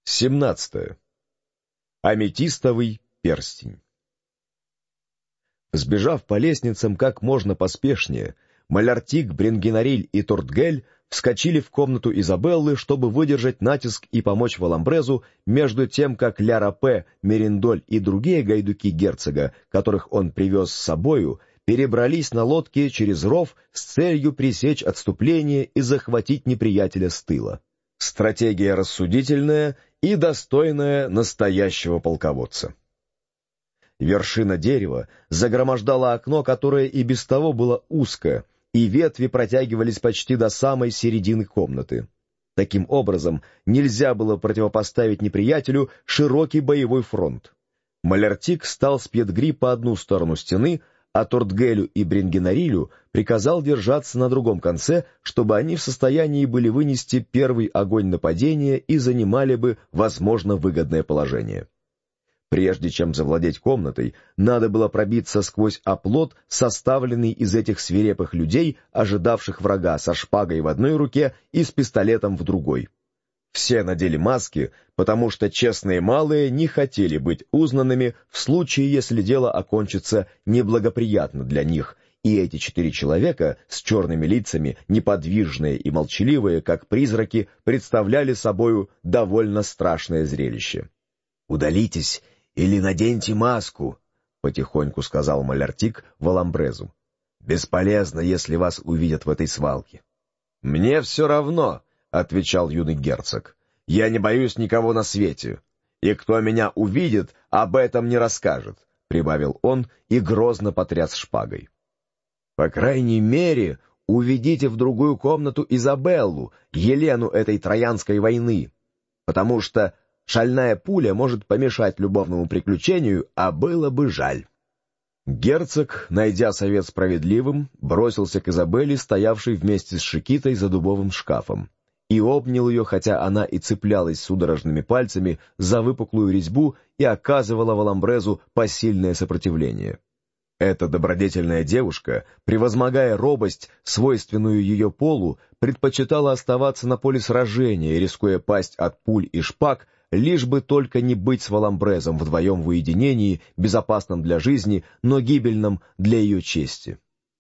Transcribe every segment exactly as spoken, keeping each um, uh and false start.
семнадцатое. Аметистовый перстень. Сбежав по лестницам как можно поспешнее, Маляртик, Бренгенариль и Тортгель вскочили в комнату Изабеллы, чтобы выдержать натиск и помочь Валамбрезу, между тем, как Ля Рапе, Мериндоль и другие гайдуки герцога, которых он привез с собою, перебрались на лодке через ров с целью пресечь отступление и захватить неприятеля с тыла. Стратегия рассудительная и достойная настоящего полководца. Вершина дерева загромождала окно, которое и без того было узкое, и ветви протягивались почти до самой середины комнаты. Таким образом, нельзя было противопоставить неприятелю широкий боевой фронт. Маляртик стал с Пьетгри по одну сторону стены, а Тортгелю и Бренгенарилю приказал держаться на другом конце, чтобы они в состоянии были вынести первый огонь нападения и занимали бы, возможно, выгодное положение. Прежде чем завладеть комнатой, надо было пробиться сквозь оплот, составленный из этих свирепых людей, ожидавших врага, со шпагой в одной руке и с пистолетом в другой. Все надели маски, потому что честные малые не хотели быть узнанными в случае, если дело окончится неблагоприятно для них, и эти четыре человека с черными лицами, неподвижные и молчаливые, как призраки, представляли собою довольно страшное зрелище. «Удалитесь или наденьте маску», — потихоньку сказал Маляртик Валамбрезу. «Бесполезно, если вас увидят в этой свалке». «Мне все равно», — отвечал юный герцог. «Я не боюсь никого на свете, и кто меня увидит, об этом не расскажет», — прибавил он и грозно потряс шпагой. «По крайней мере, уведите в другую комнату Изабеллу, Елену этой Троянской войны, потому что шальная пуля может помешать любовному приключению, а было бы жаль». Герцог, найдя совет справедливым, бросился к Изабелле, стоявшей вместе с Шикитой за дубовым шкафом, и обнял ее, хотя она и цеплялась судорожными пальцами за выпуклую резьбу и оказывала Валамбрезу посильное сопротивление. Эта добродетельная девушка, превозмогая робость, свойственную ее полу, предпочитала оставаться на поле сражения, рискуя пасть от пуль и шпаг, лишь бы только не быть с Валамбрезом вдвоем в уединении, безопасном для жизни, но гибельном для ее чести.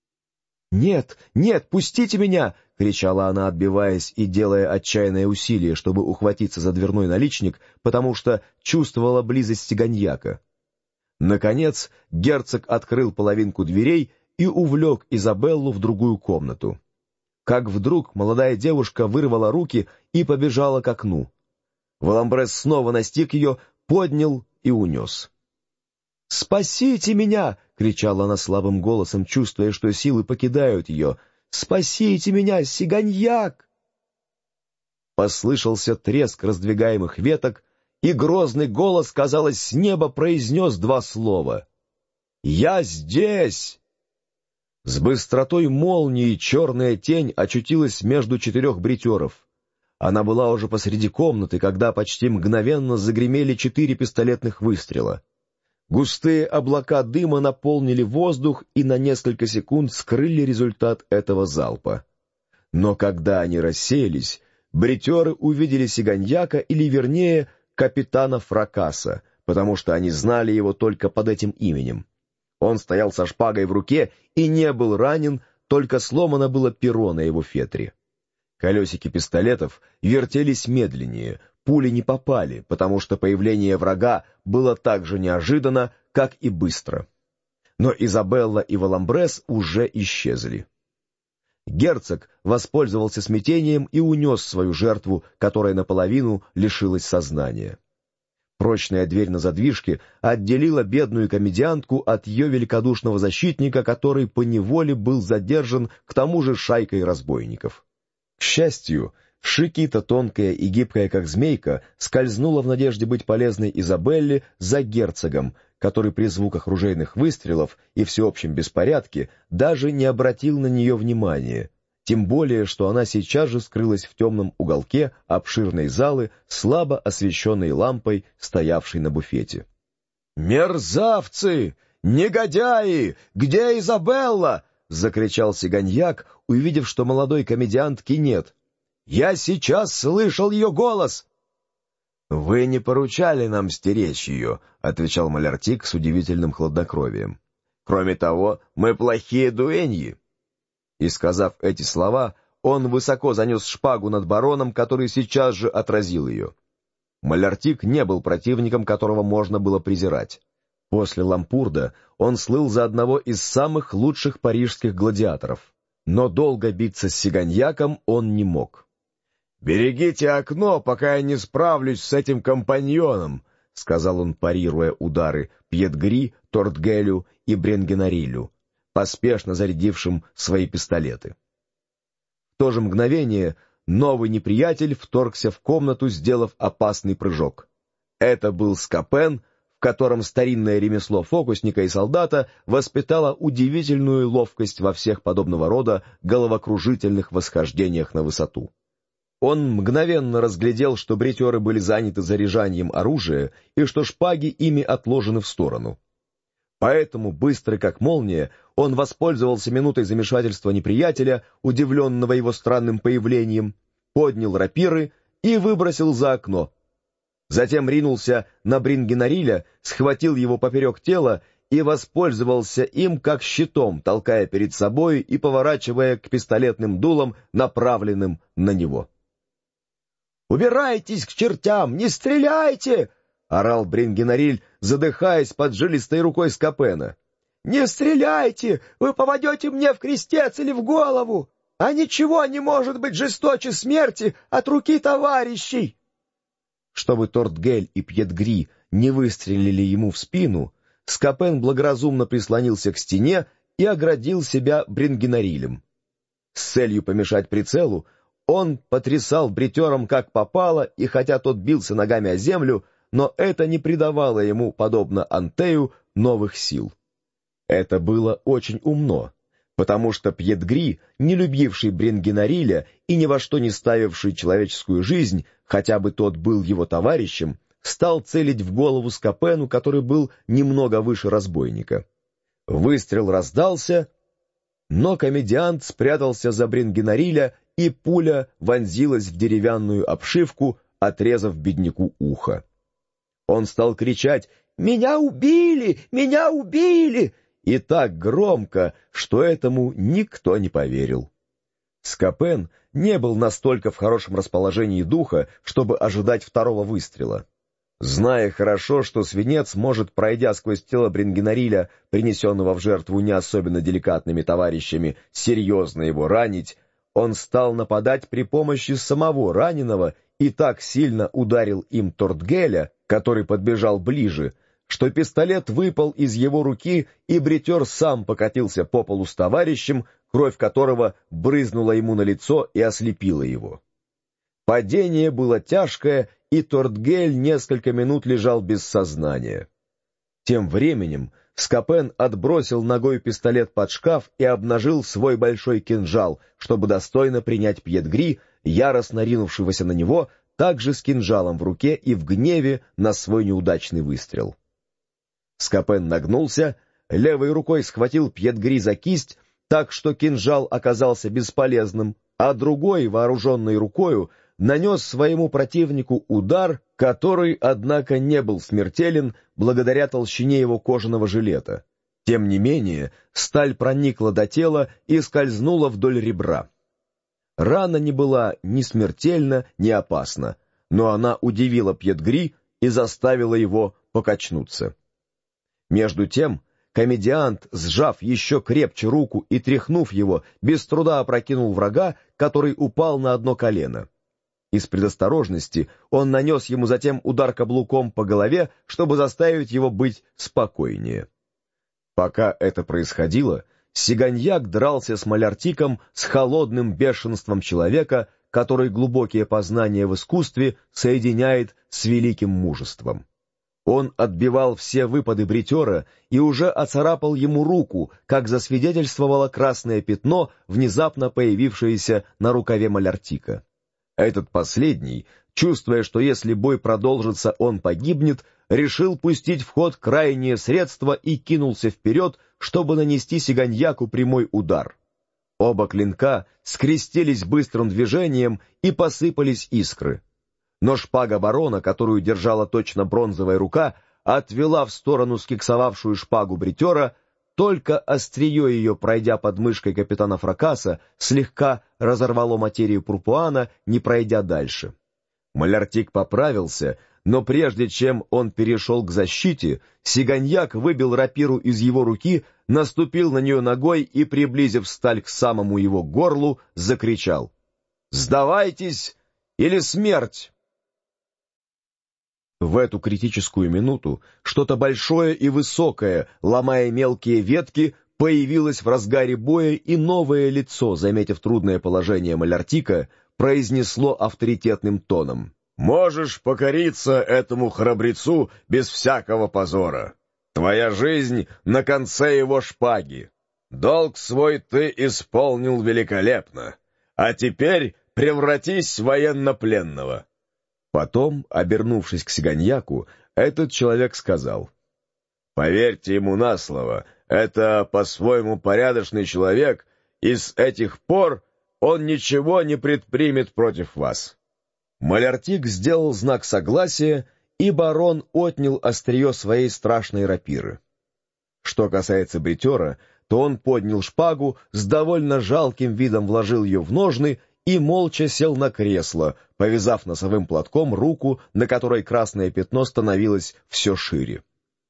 «Нет, нет, пустите меня!» — кричала она, отбиваясь и делая отчаянное усилие, чтобы ухватиться за дверной наличник, потому что чувствовала близость сиганьяка. Наконец герцог открыл половинку дверей и увлек Изабеллу в другую комнату. Как вдруг молодая девушка вырвала руки и побежала к окну. Валамбрез снова настиг ее, поднял и унес. «Спасите меня!» — кричала она слабым голосом, чувствуя, что силы покидают ее. «Спасите меня, сиганьяк!» Послышался треск раздвигаемых веток, и грозный голос, казалось, с неба произнес два слова. «Я здесь!» С быстротой молнии черная тень очутилась между четырех бритеров. Она была уже посреди комнаты, когда почти мгновенно загремели четыре пистолетных выстрела. Густые облака дыма наполнили воздух и на несколько секунд скрыли результат этого залпа. Но когда они рассеялись, бритеры увидели сиганьяка, или, вернее, капитана Фракаса, потому что они знали его только под этим именем. Он стоял со шпагой в руке и не был ранен, только сломано было перо на его фетре. Колесики пистолетов вертелись медленнее, пули не попали, потому что появление врага было так же неожиданно, как и быстро. Но Изабелла и Валамбрез уже исчезли. Герцог воспользовался смятением и унес свою жертву, которая наполовину лишилась сознания. Прочная дверь на задвижке отделила бедную комедиантку от ее великодушного защитника, который поневоле был задержан к тому же шайкой разбойников. К счастью, Шикита, тонкая и гибкая, как змейка, скользнула в надежде быть полезной Изабелле за герцогом, который при звуках ружейных выстрелов и всеобщем беспорядке даже не обратил на нее внимания, тем более, что она сейчас же скрылась в темном уголке обширной залы, слабо освещенной лампой, стоявшей на буфете. «Мерзавцы! Негодяи! Где Изабелла?» — закричал сиганьяк, увидев, что молодой комедиантки нет. «Я сейчас слышал ее голос!» «Вы не поручали нам стеречь ее», — отвечал Маляртик с удивительным хладнокровием. «Кроме того, мы плохие дуэньи». И, сказав эти слова, он высоко занес шпагу над бароном, который сейчас же отразил ее. Маляртик не был противником, которого можно было презирать. После Лампурда он слыл за одного из самых лучших парижских гладиаторов, но долго биться с сиганьяком он не мог. «Берегите окно, пока я не справлюсь с этим компаньоном», — сказал он, парируя удары Пьетгри, Тортгелю и Бренгенарилю, поспешно зарядившим свои пистолеты. В то же мгновение новый неприятель вторгся в комнату, сделав опасный прыжок. Это был Скопен, в котором старинное ремесло фокусника и солдата воспитало удивительную ловкость во всех подобного рода головокружительных восхождениях на высоту. Он мгновенно разглядел, что бритеры были заняты заряжанием оружия и что шпаги ими отложены в сторону. Поэтому, быстрый как молния, он воспользовался минутой замешательства неприятеля, удивленного его странным появлением, поднял рапиры и выбросил за окно. Затем ринулся на Бренгенариля, схватил его поперек тела и воспользовался им как щитом, толкая перед собой и поворачивая к пистолетным дулам, направленным на него. «Убирайтесь к чертям! Не стреляйте!» — орал Бренгенариль, задыхаясь под жилистой рукой Скопена. «Не стреляйте! Вы попадете мне в крестец или в голову! А ничего не может быть жесточе смерти от руки товарищей!» Чтобы Тортгель и Пьетгри не выстрелили ему в спину, Скопен благоразумно прислонился к стене и оградил себя Бренгенарилем. С целью помешать прицелу он потрясал бритером как попало, и хотя тот бился ногами о землю, но это не придавало ему, подобно Антею, новых сил. Это было очень умно, потому что Пьетгри, не любивший Бренгенариля и ни во что не ставивший человеческую жизнь, хотя бы тот был его товарищем, стал целить в голову Скопену, который был немного выше разбойника. Выстрел раздался, но комедиант спрятался за Бренгенариля, и пуля вонзилась в деревянную обшивку, отрезав бедняку ухо. Он стал кричать «Меня убили! Меня убили!» и так громко, что этому никто не поверил. Скопен не был настолько в хорошем расположении духа, чтобы ожидать второго выстрела. Зная хорошо, что свинец может, пройдя сквозь тело Бренгенариля, принесенного в жертву не особенно деликатными товарищами, серьезно его ранить, он стал нападать при помощи самого раненого и так сильно ударил им Тортгеля, который подбежал ближе, что пистолет выпал из его руки, и бритер сам покатился по полу с товарищем, кровь которого брызнула ему на лицо и ослепила его. Падение было тяжкое, и Тортгель несколько минут лежал без сознания. Тем временем Скопен отбросил ногой пистолет под шкаф и обнажил свой большой кинжал, чтобы достойно принять Пьетгри, яростно ринувшегося на него, также с кинжалом в руке и в гневе на свой неудачный выстрел. Скопен нагнулся, левой рукой схватил Пьетгри за кисть, так что кинжал оказался бесполезным, а другой, вооруженной рукою, нанес своему противнику удар, который, однако, не был смертелен благодаря толщине его кожаного жилета. Тем не менее, сталь проникла до тела и скользнула вдоль ребра. Рана не была ни смертельна, ни опасна, но она удивила Пьетгри и заставила его покачнуться. Между тем, комедиант, сжав еще крепче руку и тряхнув его, без труда опрокинул врага, который упал на одно колено. Из предосторожности он нанес ему затем удар каблуком по голове, чтобы заставить его быть спокойнее. Пока это происходило, Сиганьяк дрался с Маляртиком с холодным бешенством человека, который глубокие познания в искусстве соединяет с великим мужеством. Он отбивал все выпады бритера и уже оцарапал ему руку, как засвидетельствовало красное пятно, внезапно появившееся на рукаве Маляртика. Этот последний, чувствуя, что если бой продолжится, он погибнет, решил пустить в ход крайнее средство и кинулся вперед, чтобы нанести Сиганьяку прямой удар. Оба клинка скрестились быстрым движением и посыпались искры. но шпага барона, которую держала точно бронзовая рука, отвела в сторону скиксовавшую шпагу бритера, только острие ее, пройдя под мышкой капитана Фракаса, слегка разорвало материю Пурпуана, не пройдя дальше. Маляртик поправился, но прежде чем он перешел к защите, Сиганьяк выбил рапиру из его руки, наступил на нее ногой и, приблизив сталь к самому его горлу, закричал: «Сдавайтесь, или смерть!» В эту критическую минуту что-то большое и высокое, ломая мелкие ветки, появилось в разгаре боя, и новое лицо, заметив трудное положение Маляртика, произнесло авторитетным тоном: «Можешь покориться этому храбрецу без всякого позора. Твоя жизнь на конце его шпаги. Долг свой ты исполнил великолепно, а теперь превратись в военнопленного». Потом, обернувшись к Сиганьяку, этот человек сказал: «Поверьте ему на слово, это по-своему порядочный человек, и с этих пор он ничего не предпримет против вас». Маляртик сделал знак согласия, и барон отнял острие своей страшной рапиры. Что касается бритера, то он поднял шпагу, с довольно жалким видом вложил ее в ножны и молча сел на кресло, повязав носовым платком руку, на которой красное пятно становилось все шире.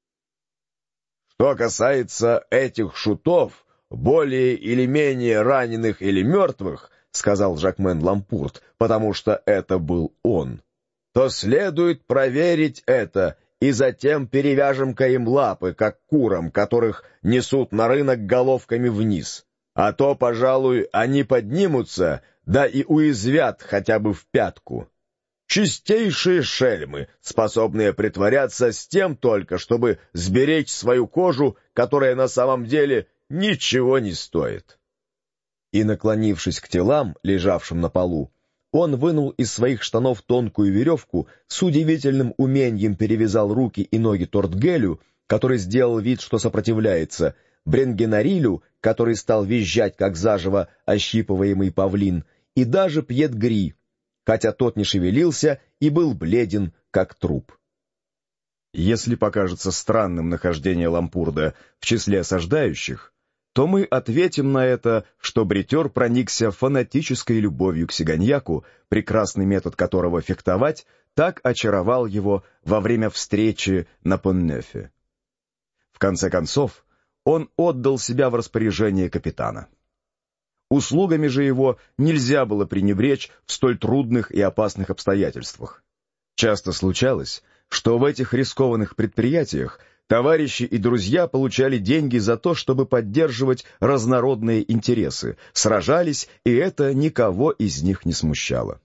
«Что касается этих шутов, более или менее раненых или мертвых, — сказал Жакмен Лампурт, потому что это был он, — то следует проверить это, и затем перевяжем-ка им лапы, как курам, которых несут на рынок головками вниз. А то, пожалуй, они поднимутся, да и уязвят хотя бы в пятку. Чистейшие шельмы, способные притворяться с тем только, чтобы сберечь свою кожу, которая на самом деле ничего не стоит». И, наклонившись к телам, лежавшим на полу, он вынул из своих штанов тонкую веревку, с удивительным умением перевязал руки и ноги Тортгелю, который сделал вид, что сопротивляется, Бренгенарилю, который стал визжать, как заживо ощипываемый павлин, и даже Пьет-Гри, хотя тот не шевелился и был бледен, как труп. Если покажется странным нахождение Лампурда в числе осаждающих, то мы ответим на это, что бритер проникся фанатической любовью к Сиганьяку, прекрасный метод которого фехтовать так очаровал его во время встречи на Поннефе. В конце концов, он отдал себя в распоряжение капитана. Услугами же его нельзя было пренебречь в столь трудных и опасных обстоятельствах. Часто случалось, что в этих рискованных предприятиях товарищи и друзья получали деньги за то, чтобы поддерживать разнородные интересы, сражались, и это никого из них не смущало.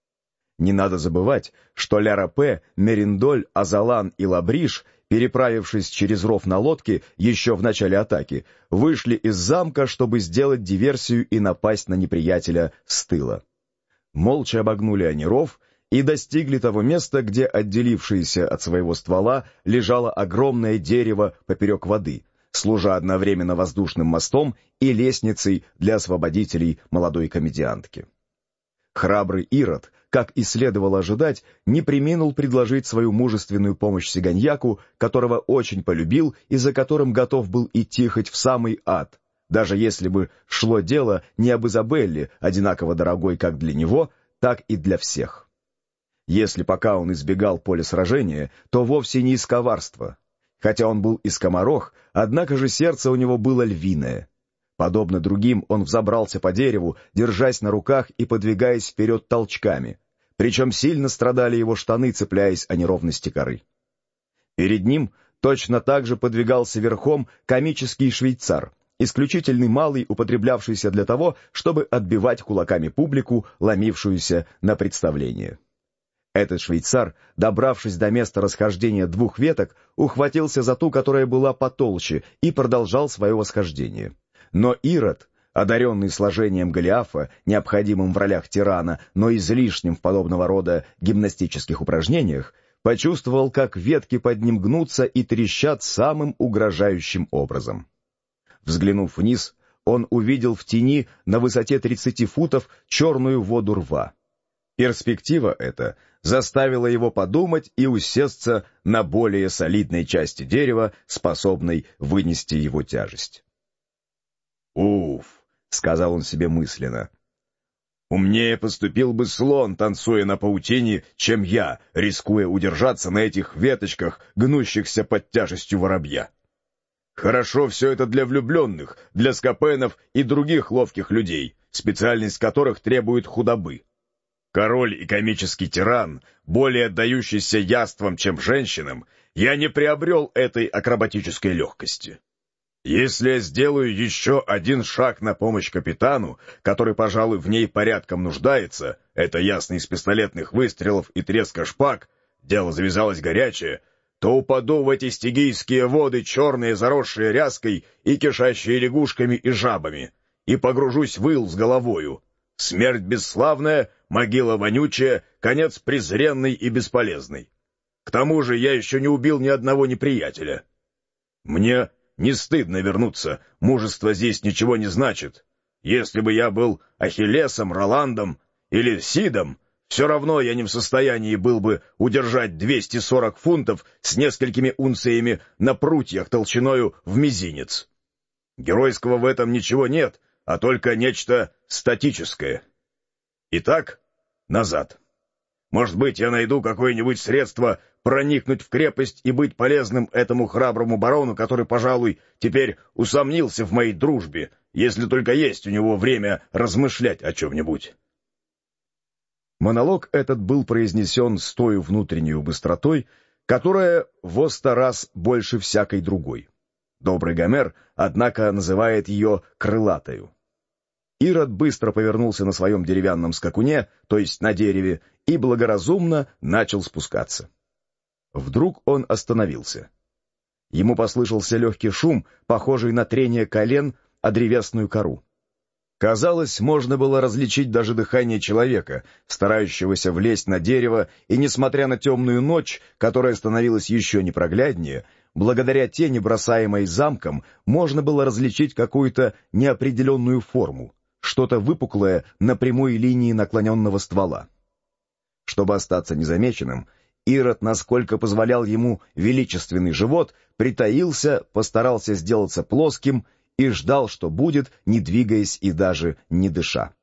Не надо забывать, что Ля Рапе, Мериндоль, Азалан и Лабриш, переправившись через ров на лодке еще в начале атаки, вышли из замка, чтобы сделать диверсию и напасть на неприятеля с тыла. Молча обогнули они ров и достигли того места, где, отделившееся от своего ствола, лежало огромное дерево поперек воды, служа одновременно воздушным мостом и лестницей для освободителей молодой комедиантки. Храбрый Ирод, как и следовало ожидать, не преминул предложить свою мужественную помощь Сиганьяку, которого очень полюбил и за которым готов был идти хоть в самый ад, даже если бы шло дело не об Изабелле, одинаково дорогой как для него, так и для всех. Если пока он избегал поля сражения, то вовсе не из коварства. Хотя он был и скоморох, однако же сердце у него было львиное. Подобно другим, он взобрался по дереву, держась на руках и подвигаясь вперед толчками, причем сильно страдали его штаны, цепляясь о неровности коры. Перед ним точно так же подвигался верхом комический швейцар, исключительный малый, употреблявшийся для того, чтобы отбивать кулаками публику, ломившуюся на представление. Этот швейцар, добравшись до места расхождения двух веток, ухватился за ту, которая была потолще, и продолжал свое восхождение. Но Ирод, одаренный сложением Голиафа, необходимым в ролях тирана, но излишним в подобного рода гимнастических упражнениях, почувствовал, как ветки под ним гнутся и трещат самым угрожающим образом. Взглянув вниз, он увидел в тени на высоте тридцати футов черную воду рва. Перспектива эта заставила его подумать и усесться на более солидной части дерева, способной вынести его тяжесть. «Уф!» — сказал он себе мысленно. «Умнее поступил бы слон, танцуя на паутине, чем я, рискуя удержаться на этих веточках, гнущихся под тяжестью воробья. Хорошо все это для влюбленных, для скопенов и других ловких людей, специальность которых требует худобы. Король и комический тиран, более отдающийся яствам, чем женщинам, я не приобрел этой акробатической легкости. Если я сделаю еще один шаг на помощь капитану, который, пожалуй, в ней порядком нуждается, это ясно из пистолетных выстрелов и треска шпаг, дело завязалось горячее, то упаду в эти стигийские воды, черные, заросшие ряской и кишащие лягушками и жабами, и погружусь в ил с головою. Смерть бесславная, могила вонючая, конец презренный и бесполезный. К тому же я еще не убил ни одного неприятеля. Мне не стыдно вернуться, мужество здесь ничего не значит. Если бы я был Ахиллесом, Роландом или Сидом, все равно я не в состоянии был бы удержать двести сорок фунтов с несколькими унциями на прутьях толщиною в мизинец. Геройского в этом ничего нет, а только нечто статическое. Итак, назад. Может быть, я найду какое-нибудь средство проникнуть в крепость и быть полезным этому храброму барону, который, пожалуй, теперь усомнился в моей дружбе, если только есть у него время размышлять о чем-нибудь. Монолог этот был произнесен с той внутренней быстротой, которая во сто раз больше всякой другой. Добрый Гомер, однако, называет ее крылатою. Ирод быстро повернулся на своем деревянном скакуне, то есть на дереве, и благоразумно начал спускаться. Вдруг он остановился. Ему послышался легкий шум, похожий на трение колен о древесную кору. Казалось, можно было различить даже дыхание человека, старающегося влезть на дерево, и, несмотря на темную ночь, которая становилась еще непрогляднее, благодаря тени, бросаемой замком, можно было различить какую-то неопределенную форму, что-то выпуклое на прямой линии наклоненного ствола. Чтобы остаться незамеченным, Ирод, насколько позволял ему величественный живот, притаился, постарался сделаться плоским и ждал, что будет, не двигаясь и даже не дыша.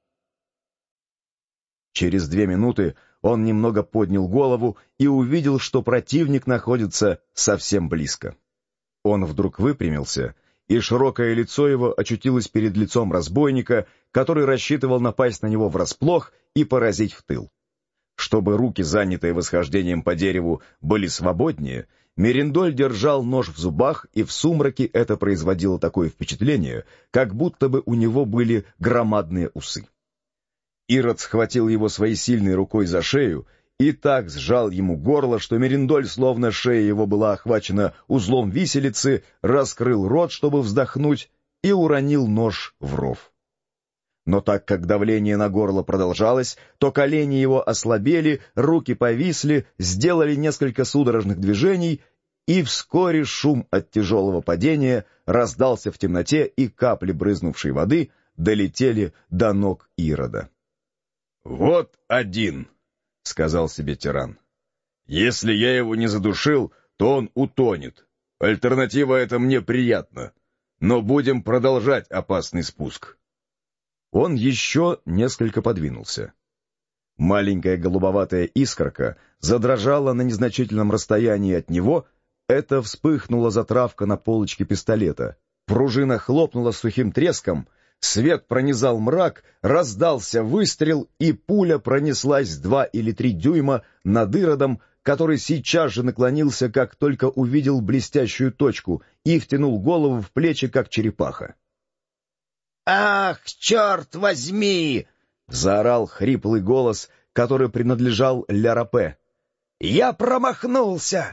Через две минуты он немного поднял голову и увидел, что противник находится совсем близко. Он вдруг выпрямился, и широкое лицо его очутилось перед лицом разбойника, который рассчитывал напасть на него врасплох и поразить в тыл. Чтобы руки, занятые восхождением по дереву, были свободнее, Мериндоль держал нож в зубах, и в сумраке это производило такое впечатление, как будто бы у него были громадные усы. Ирод схватил его своей сильной рукой за шею и так сжал ему горло, что Мериндоль, словно шея его была охвачена узлом виселицы, раскрыл рот, чтобы вздохнуть, и уронил нож в ров. Но так как давление на горло продолжалось, то колени его ослабели, руки повисли, сделали несколько судорожных движений, и вскоре шум от тяжелого падения раздался в темноте, и капли брызнувшей воды долетели до ног Ирода. «Вот один», — сказал себе тиран. «Если я его не задушил, то он утонет. Альтернатива эта мне приятна, но будем продолжать опасный спуск». Он еще несколько подвинулся. Маленькая голубоватая искорка задрожала на незначительном расстоянии от него, это вспыхнула затравка на полочке пистолета. Пружина хлопнула с сухим треском, свет пронизал мрак, раздался выстрел, и пуля пронеслась два или три дюйма над Иродом, который сейчас же наклонился, как только увидел блестящую точку, и втянул голову в плечи, как черепаха. «Ах, черт возьми!» — заорал хриплый голос, который принадлежал Ля Рапе. «Я промахнулся!»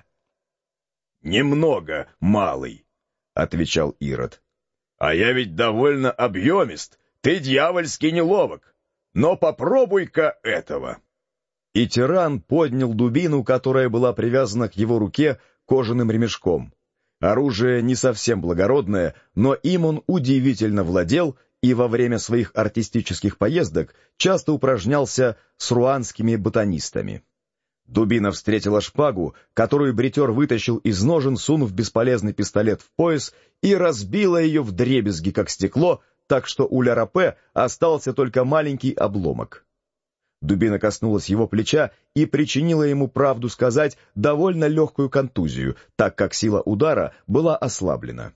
«Немного, малый», — отвечал Ирод. «А я ведь довольно объемист, ты дьявольски неловок, но попробуй-ка этого». И тиран поднял дубину, которая была привязана к его руке кожаным ремешком. Оружие не совсем благородное, но им он удивительно владел и во время своих артистических поездок часто упражнялся с руанскими ботанистами. Дубина встретила шпагу, которую бритер вытащил из ножен, сунув бесполезный пистолет в пояс, и разбила ее вдребезги, как стекло, так что у Ля Рапе остался только маленький обломок. Дубина коснулась его плеча и причинила ему, правду сказать, довольно легкую контузию, так как сила удара была ослаблена.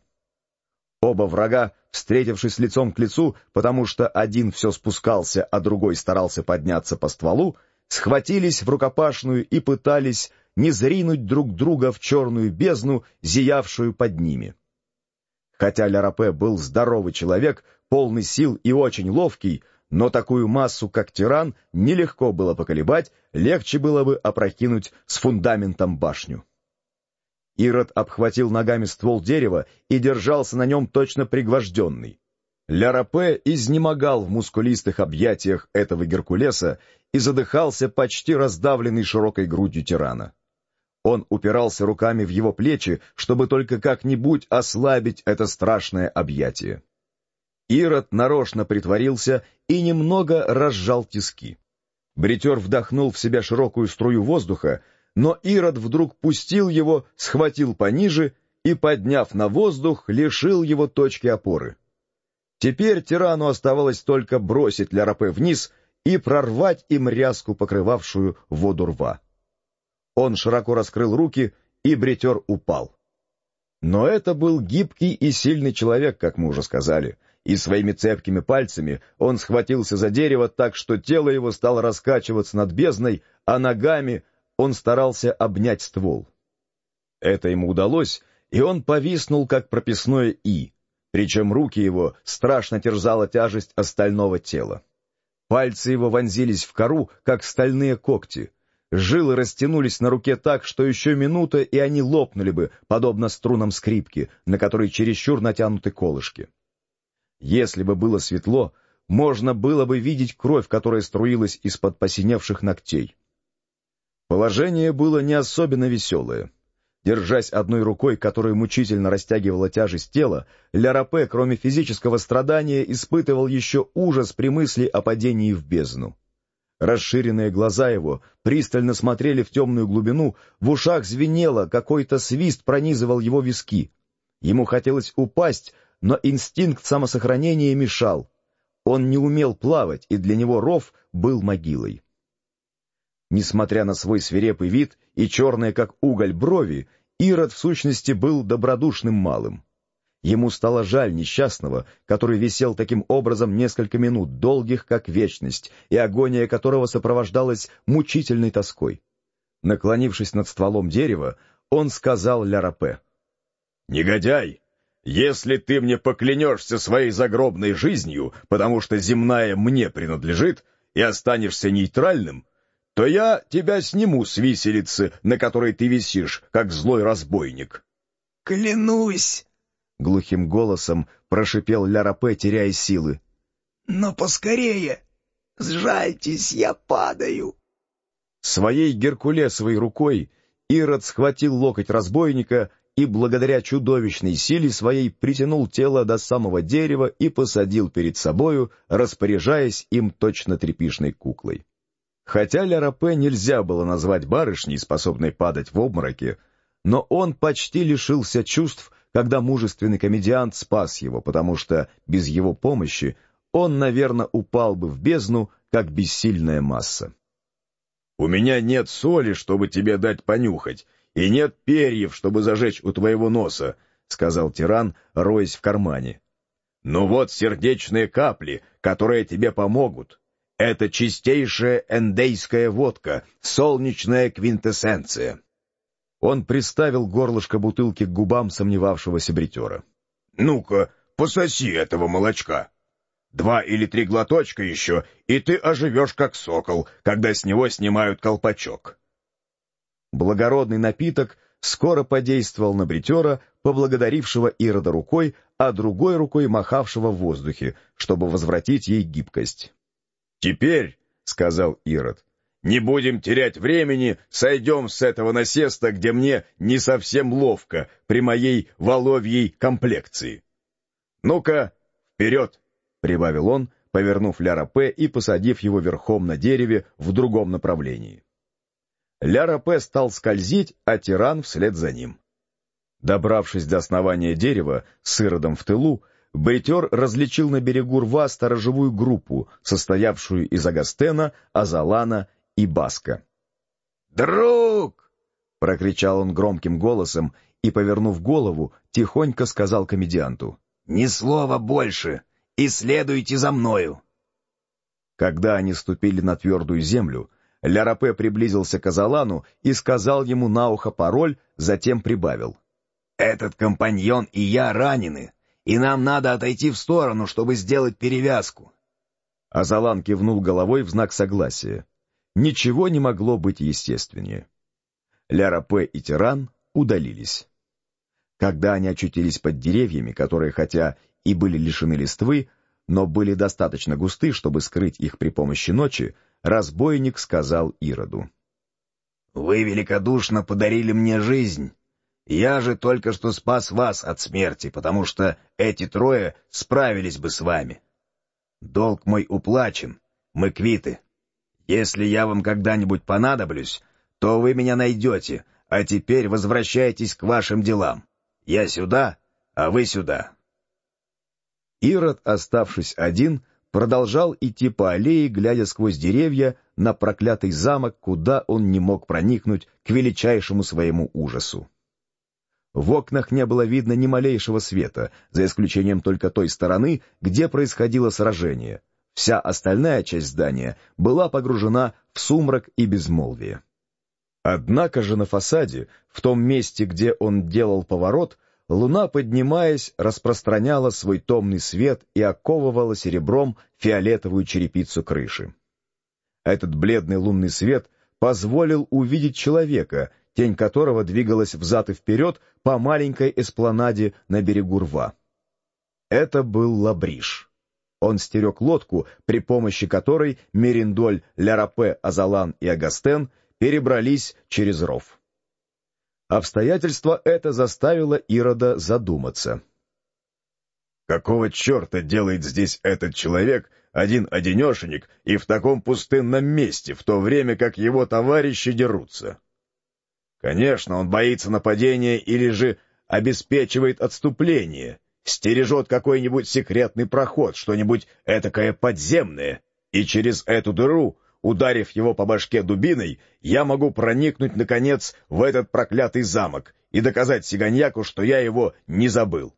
Оба врага, встретившись лицом к лицу, потому что один все спускался, а другой старался подняться по стволу, схватились в рукопашную и пытались не зринуть друг друга в черную бездну, зиявшую под ними. Хотя Ля Рапе был здоровый человек, полный сил и очень ловкий, но такую массу, как тиран, нелегко было поколебать, легче было бы опрокинуть с фундаментом башню. Ирод обхватил ногами ствол дерева и держался на нем точно пригвожденный. Ля Рапе изнемогал в мускулистых объятиях этого Геркулеса и задыхался, почти раздавленный широкой грудью тирана. Он упирался руками в его плечи, чтобы только как-нибудь ослабить это страшное объятие. Ирод нарочно притворился и немного разжал тиски. Бритер вдохнул в себя широкую струю воздуха, но Ирод вдруг пустил его, схватил пониже и, подняв на воздух, лишил его точки опоры. Теперь тирану оставалось только бросить Ля Рапе вниз и прорвать им ряску, покрывавшую воду рва. Он широко раскрыл руки, и бритер упал. Но это был гибкий и сильный человек, как мы уже сказали, и своими цепкими пальцами он схватился за дерево так, что тело его стало раскачиваться над бездной, а ногами он старался обнять ствол. Это ему удалось, и он повиснул, как прописное «и», причем руки его страшно терзала тяжесть остального тела. Пальцы его вонзились в кору, как стальные когти. Жилы растянулись на руке так, что еще минута, и они лопнули бы, подобно струнам скрипки, на которой чересчур натянуты колышки. Если бы было светло, можно было бы видеть кровь, которая струилась из-под посиневших ногтей. Положение было не особенно веселое. Держась одной рукой, которая мучительно растягивала тяжесть тела, Ля Рапе, кроме физического страдания, испытывал еще ужас при мысли о падении в бездну. Расширенные глаза его пристально смотрели в темную глубину, в ушах звенело, какой-то свист пронизывал его виски. Ему хотелось упасть, но инстинкт самосохранения мешал. Он не умел плавать, и для него ров был могилой. Несмотря на свой свирепый вид и черные, как уголь, брови, Ирод в сущности был добродушным малым. Ему стало жаль несчастного, который висел таким образом несколько минут, долгих как вечность, и агония которого сопровождалась мучительной тоской. Наклонившись над стволом дерева, он сказал Ля Рапе: «Негодяй, если ты мне поклянешься своей загробной жизнью, потому что земная мне принадлежит, и останешься нейтральным, то я тебя сниму с виселицы, на которой ты висишь, как злой разбойник». «Клянусь!» — глухим голосом прошипел Ля Рапе, теряя силы. «Но поскорее! Сжальтесь, я падаю!» Своей геркулесовой рукой Ирод схватил локоть разбойника и благодаря чудовищной силе своей притянул тело до самого дерева и посадил перед собою, распоряжаясь им точно тряпичной куклой. Хотя Ля Рапе нельзя было назвать барышней, способной падать в обмороке, но он почти лишился чувств, когда мужественный комедиант спас его, потому что без его помощи он, наверное, упал бы в бездну, как бессильная масса. «У меня нет соли, чтобы тебе дать понюхать, и нет перьев, чтобы зажечь у твоего носа», — сказал тиран, роясь в кармане. «Но вот сердечные капли, которые тебе помогут. Это чистейшая эндейская водка, солнечная квинтэссенция». Он приставил горлышко бутылки к губам сомневавшегося бритера. «Ну-ка, пососи этого молочка. Два или три глоточка еще, и ты оживешь как сокол, когда с него снимают колпачок». Благородный напиток скоро подействовал на бритера, поблагодарившего Ирода рукой, а другой рукой махавшего в воздухе, чтобы возвратить ей гибкость. «Теперь, — сказал Ирод, — не будем терять времени, сойдем с этого насеста, где мне не совсем ловко при моей воловьей комплекции. Ну-ка, вперед!» — прибавил он, повернув Ля-Рапе и посадив его верхом на дереве в другом направлении. Ля-Рапе стал скользить, а Тиран вслед за ним. Добравшись до основания дерева с Иродом в тылу, Бретер различил на берегу рва сторожевую группу, состоявшую из Агастена, Азалана и Баска. «Друг!» — прокричал он громким голосом и, повернув голову, тихонько сказал комедианту: «Ни слова больше, и следуйте за мною». Когда они ступили на твердую землю, Ля-Рапе приблизился к Азалану и сказал ему на ухо пароль, затем прибавил: «Этот компаньон и я ранены, и нам надо отойти в сторону, чтобы сделать перевязку». Азалан кивнул головой в знак согласия. Ничего не могло быть естественнее. Ля-Рапе и Тиран удалились. Когда они очутились под деревьями, которые хотя и были лишены листвы, но были достаточно густы, чтобы скрыть их при помощи ночи, разбойник сказал Ироду: «Вы великодушно подарили мне жизнь. Я же только что спас вас от смерти, потому что эти трое справились бы с вами. Долг мой уплачен, мы квиты. Если я вам когда-нибудь понадоблюсь, то вы меня найдете, а теперь возвращайтесь к вашим делам. Я сюда, а вы сюда». Ирод, оставшись один, продолжал идти по аллее, глядя сквозь деревья на проклятый замок, куда он не мог проникнуть к величайшему своему ужасу. В окнах не было видно ни малейшего света, за исключением только той стороны, где происходило сражение. Вся остальная часть здания была погружена в сумрак и безмолвие. Однако же на фасаде, в том месте, где он делал поворот, луна, поднимаясь, распространяла свой томный свет и оковывала серебром фиолетовую черепицу крыши. Этот бледный лунный свет позволил увидеть человека, тень которого двигалась взад и вперед по маленькой эспланаде на берегу рва. Это был Лабриш. Он стерег лодку, при помощи которой Мериндоль, Ля-Рапе, Азалан и Агастен перебрались через ров. Обстоятельство это заставило Ирода задуматься. «Какого черта делает здесь этот человек, один-одинешенек, и в таком пустынном месте, в то время как его товарищи дерутся? Конечно, он боится нападения или же обеспечивает отступление, стережет какой-нибудь секретный проход, что-нибудь этакое подземное, и через эту дыру, ударив его по башке дубиной, я могу проникнуть, наконец, в этот проклятый замок и доказать сиганьяку, что я его не забыл».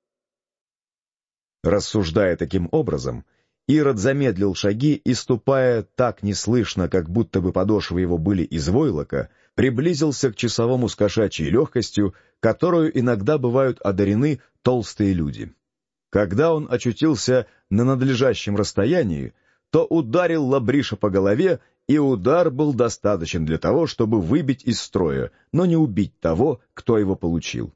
Рассуждая таким образом, Ирод замедлил шаги и, ступая так неслышно, как будто бы подошвы его были из войлока, приблизился к часовому с кошачьей легкостью, которую иногда бывают одарены толстые люди. Когда он очутился на надлежащем расстоянии, то ударил Лабриша по голове, и удар был достаточен для того, чтобы выбить из строя, но не убить того, кто его получил.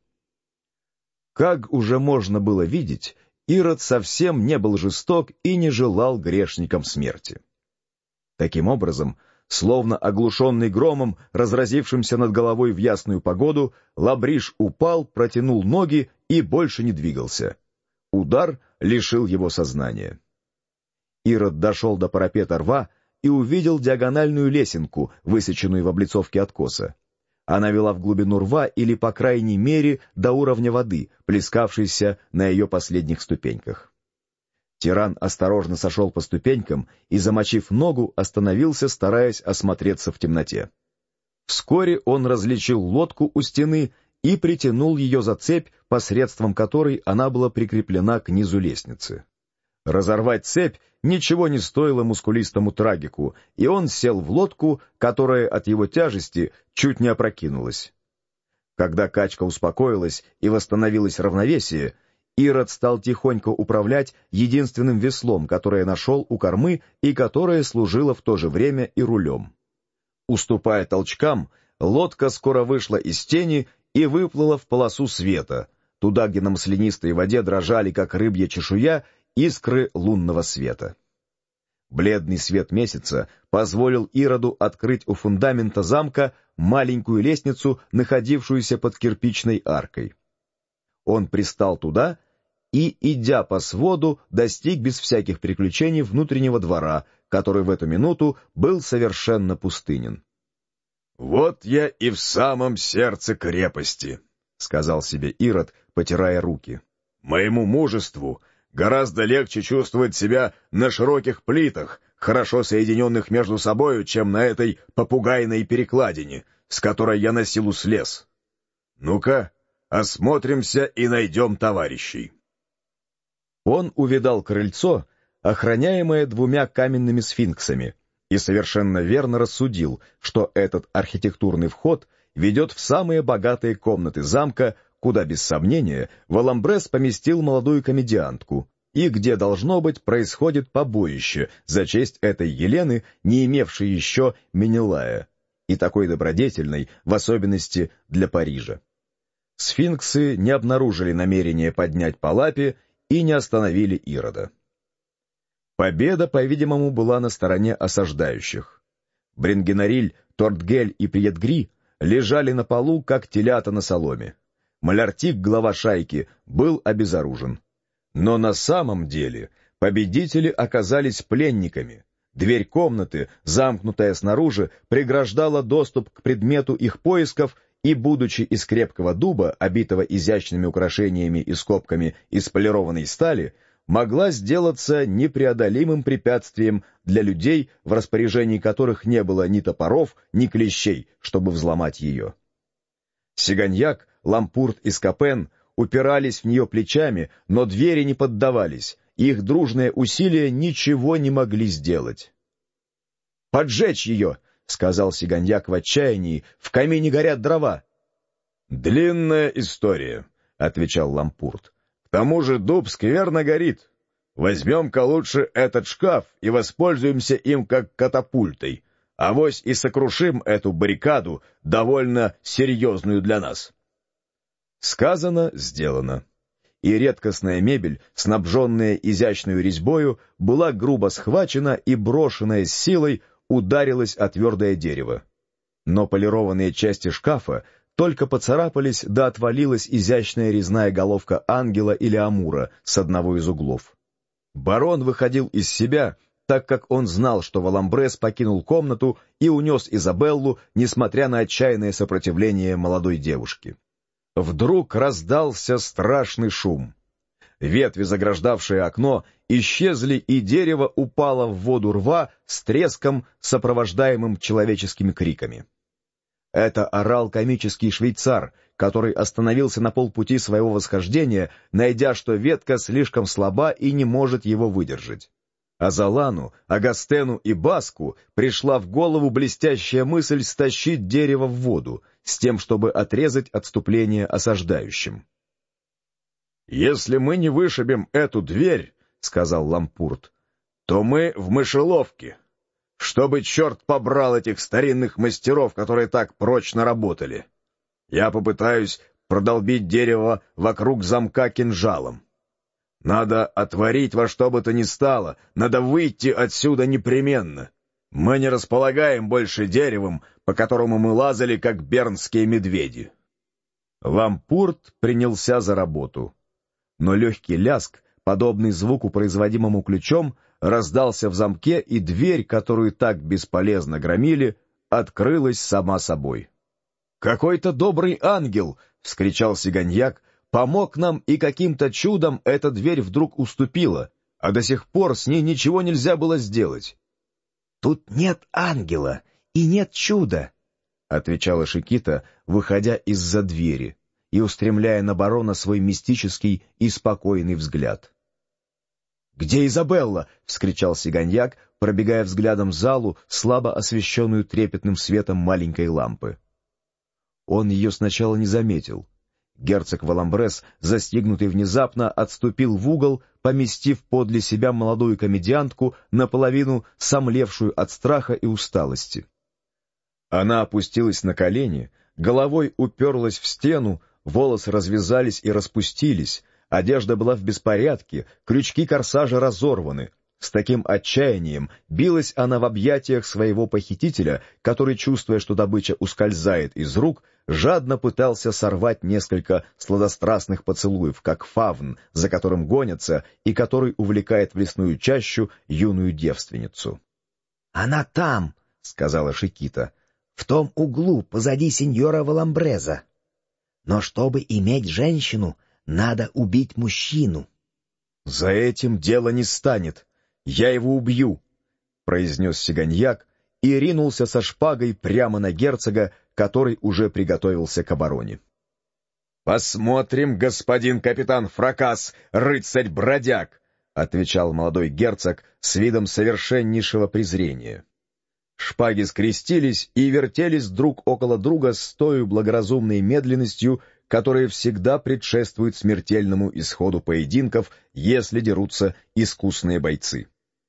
Как уже можно было видеть, Ирод совсем не был жесток и не желал грешникам смерти. Таким образом, словно оглушенный громом, разразившимся над головой в ясную погоду, Лабриш упал, протянул ноги и больше не двигался. Удар лишил его сознания. Ирод дошел до парапета рва и увидел диагональную лесенку, высеченную в облицовке откоса. Она вела в глубину рва или, по крайней мере, до уровня воды, плескавшейся на ее последних ступеньках. Тиран осторожно сошел по ступенькам и, замочив ногу, остановился, стараясь осмотреться в темноте. Вскоре он различил лодку у стены и притянул ее за цепь, посредством которой она была прикреплена к низу лестницы. Разорвать цепь ничего не стоило мускулистому трагику, и он сел в лодку, которая от его тяжести чуть не опрокинулась. Когда качка успокоилась и восстановилось равновесие, Ирод стал тихонько управлять единственным веслом, которое нашел у кормы и которое служило в то же время и рулем. Уступая толчкам, лодка скоро вышла из тени и выплыла в полосу света, туда, где на маслянистой воде дрожали, как рыбья чешуя, искры лунного света. Бледный свет месяца позволил Ироду открыть у фундамента замка маленькую лестницу, находившуюся под кирпичной аркой. Он пристал туда и, идя по своду, достиг без всяких приключений внутреннего двора, который в эту минуту был совершенно пустынен. «Вот я и в самом сердце крепости», — сказал себе Ирод, потирая руки. «Моему мужеству гораздо легче чувствовать себя на широких плитах, хорошо соединенных между собою, чем на этой попугайной перекладине, с которой я на силу слез. Ну-ка, осмотримся и найдем товарищей». Он увидал крыльцо, охраняемое двумя каменными сфинксами, и совершенно верно рассудил, что этот архитектурный вход ведет в самые богатые комнаты замка, куда, без сомнения, Валамбрес поместил молодую комедиантку, и где, должно быть, происходит побоище за честь этой Елены, не имевшей еще Менелая, и такой добродетельной, в особенности для Парижа. Сфинксы не обнаружили намерения поднять по лапе и не остановили Ирода. Победа, по-видимому, была на стороне осаждающих. Бренгенариль, Тортгель и Приетгри лежали на полу, как телята на соломе. Маляртик, глава шайки, был обезоружен. Но на самом деле победители оказались пленниками. Дверь комнаты, замкнутая снаружи, преграждала доступ к предмету их поисков, и, будучи из крепкого дуба, обитого изящными украшениями и скобками из полированной стали, могла сделаться непреодолимым препятствием для людей, в распоряжении которых не было ни топоров, ни клещей, чтобы взломать ее. Сиганьяк, Лампурт и Скопен упирались в нее плечами, но двери не поддавались, и их дружные усилия ничего не могли сделать. «Поджечь ее!» — сказал Сиганьяк в отчаянии, — «в камине горят дрова». «Длинная история», — отвечал Лампурт. «К тому же дуб скверно горит. Возьмем-ка лучше этот шкаф и воспользуемся им как катапультой, авось и сокрушим эту баррикаду, довольно серьезную для нас». Сказано, сделано. И редкостная мебель, снабженная изящной резьбою, была грубо схвачена и, брошенная с силой, ударилась о твердое дерево. Но полированные части шкафа только поцарапались, да отвалилась изящная резная головка ангела или амура с одного из углов. Барон выходил из себя, так как он знал, что Валамбрес покинул комнату и унес Изабеллу, несмотря на отчаянное сопротивление молодой девушки. Вдруг раздался страшный шум. Ветви, заграждавшие окно, исчезли, и дерево упало в воду рва с треском, сопровождаемым человеческими криками. Это орал комический швейцар, который остановился на полпути своего восхождения, найдя, что ветка слишком слаба и не может его выдержать. Азалану, Агастену и Баску пришла в голову блестящая мысль стащить дерево в воду, с тем, чтобы отрезать отступление осаждающим. «Если мы не вышибем эту дверь, — сказал Лампурт, — то мы в мышеловке. Чтобы черт побрал этих старинных мастеров, которые так прочно работали. Я попытаюсь продолбить дерево вокруг замка кинжалом. Надо отворить во что бы то ни стало, надо выйти отсюда непременно. Мы не располагаем больше деревом, по которому мы лазали, как бернские медведи». Лампурт принялся за работу. Но легкий ляск, подобный звуку, производимому ключом, раздался в замке, и дверь, которую так бесполезно громили, открылась сама собой. «Какой-то добрый ангел!» — вскричал Сиганьяк. «Помог нам, и каким-то чудом эта дверь вдруг уступила, а до сих пор с ней ничего нельзя было сделать». «Тут нет ангела и нет чуда», — отвечала Шикита, выходя из-за двери и устремляя на барона свой мистический и спокойный взгляд. «Где Изабелла?» — вскричал Сиганьяк, пробегая взглядом залу, слабо освещенную трепетным светом маленькой лампы. Он ее сначала не заметил. Герцог Валамбрес, застигнутый внезапно, отступил в угол, поместив подле себя молодую комедиантку, наполовину сомлевшую от страха и усталости. Она опустилась на колени, головой уперлась в стену, волосы развязались и распустились, одежда была в беспорядке, крючки корсажа разорваны, С таким отчаянием билась она в объятиях своего похитителя, который, чувствуя, что добыча ускользает из рук, жадно пытался сорвать несколько сладострастных поцелуев, как фавн, за которым гонятся и который увлекает в лесную чащу юную девственницу. «Она там», — сказала Шикита, — «в том углу, позади сеньора Валамбреза. Но чтобы иметь женщину, надо убить мужчину». «За этим дело не станет. Я его убью», — произнес Сиганьяк и ринулся со шпагой прямо на герцога, который уже приготовился к обороне. «Посмотрим, господин капитан Фракас, рыцарь-бродяг», — отвечал молодой герцог с видом совершеннейшего презрения. Шпаги скрестились и вертелись друг около друга с той благоразумной медленностью, которая всегда предшествует смертельному исходу поединков, если дерутся искусные бойцы.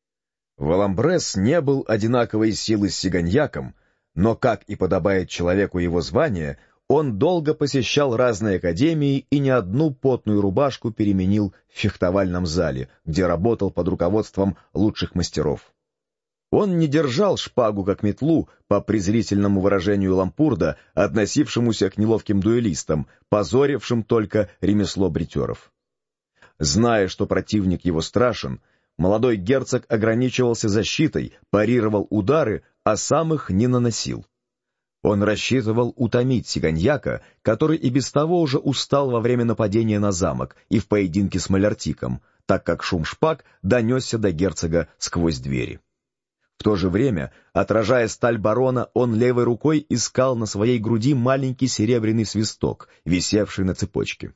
Валамбрес не был одинаковой силы с Сиганьяком, но, как и подобает человеку его звания, он долго посещал разные академии и не одну потную рубашку переменил в фехтовальном зале, где работал под руководством лучших мастеров. Он не держал шпагу как метлу, по презрительному выражению Лампурда, относившемуся к неловким дуэлистам, позорившим только ремесло бритеров. Зная, что противник его страшен, молодой герцог ограничивался защитой, парировал удары, а сам их не наносил. Он рассчитывал утомить Сиганьяка, который и без того уже устал во время нападения на замок и в поединке с Маляртиком, так как шум шпаг донесся до герцога сквозь двери. В то же время, отражая сталь барона, он левой рукой искал на своей груди маленький серебряный свисток, висевший на цепочке.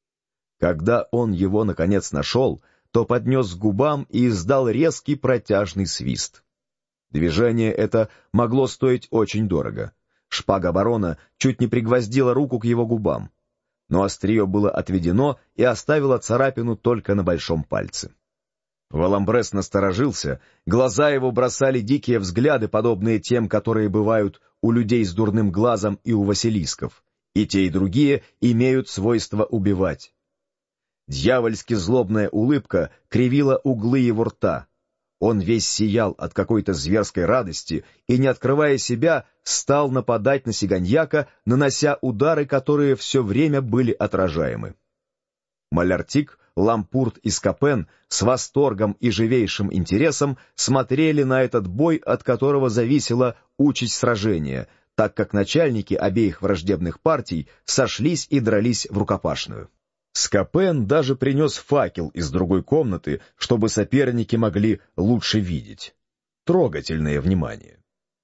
Когда он его, наконец, нашел, то поднес к губам и издал резкий протяжный свист. Движение это могло стоить очень дорого. Шпага барона чуть не пригвоздила руку к его губам, но острие было отведено и оставило царапину только на большом пальце. Валамбрес насторожился, глаза его бросали дикие взгляды, подобные тем, которые бывают у людей с дурным глазом и у василисков, и те и другие имеют свойство убивать. Дьявольски злобная улыбка кривила углы его рта. Он весь сиял от какой-то зверской радости и, не открывая себя, стал нападать на Сиганьяка, нанося удары, которые все время были отражаемы. Маляртик, Лампурд и Скапен с восторгом и живейшим интересом смотрели на этот бой, от которого зависела участь сражения, так как начальники обеих враждебных партий сошлись и дрались в рукопашную. Скапен даже принес факел из другой комнаты, чтобы соперники могли лучше видеть. Трогательное внимание.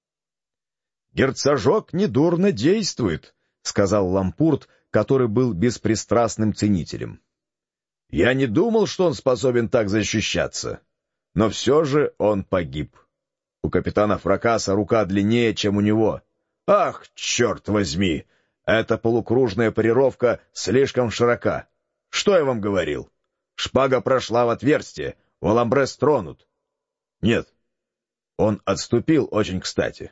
«Герцожок недурно действует», — сказал Лампурд, который был беспристрастным ценителем. «Я не думал, что он способен так защищаться. Но все же он погиб. У капитана Фракаса рука длиннее, чем у него. Ах, черт возьми! Эта полукружная парировка слишком широка. Что я вам говорил? Шпага прошла в отверстие, Валамбрес тронут. Нет, он отступил очень кстати».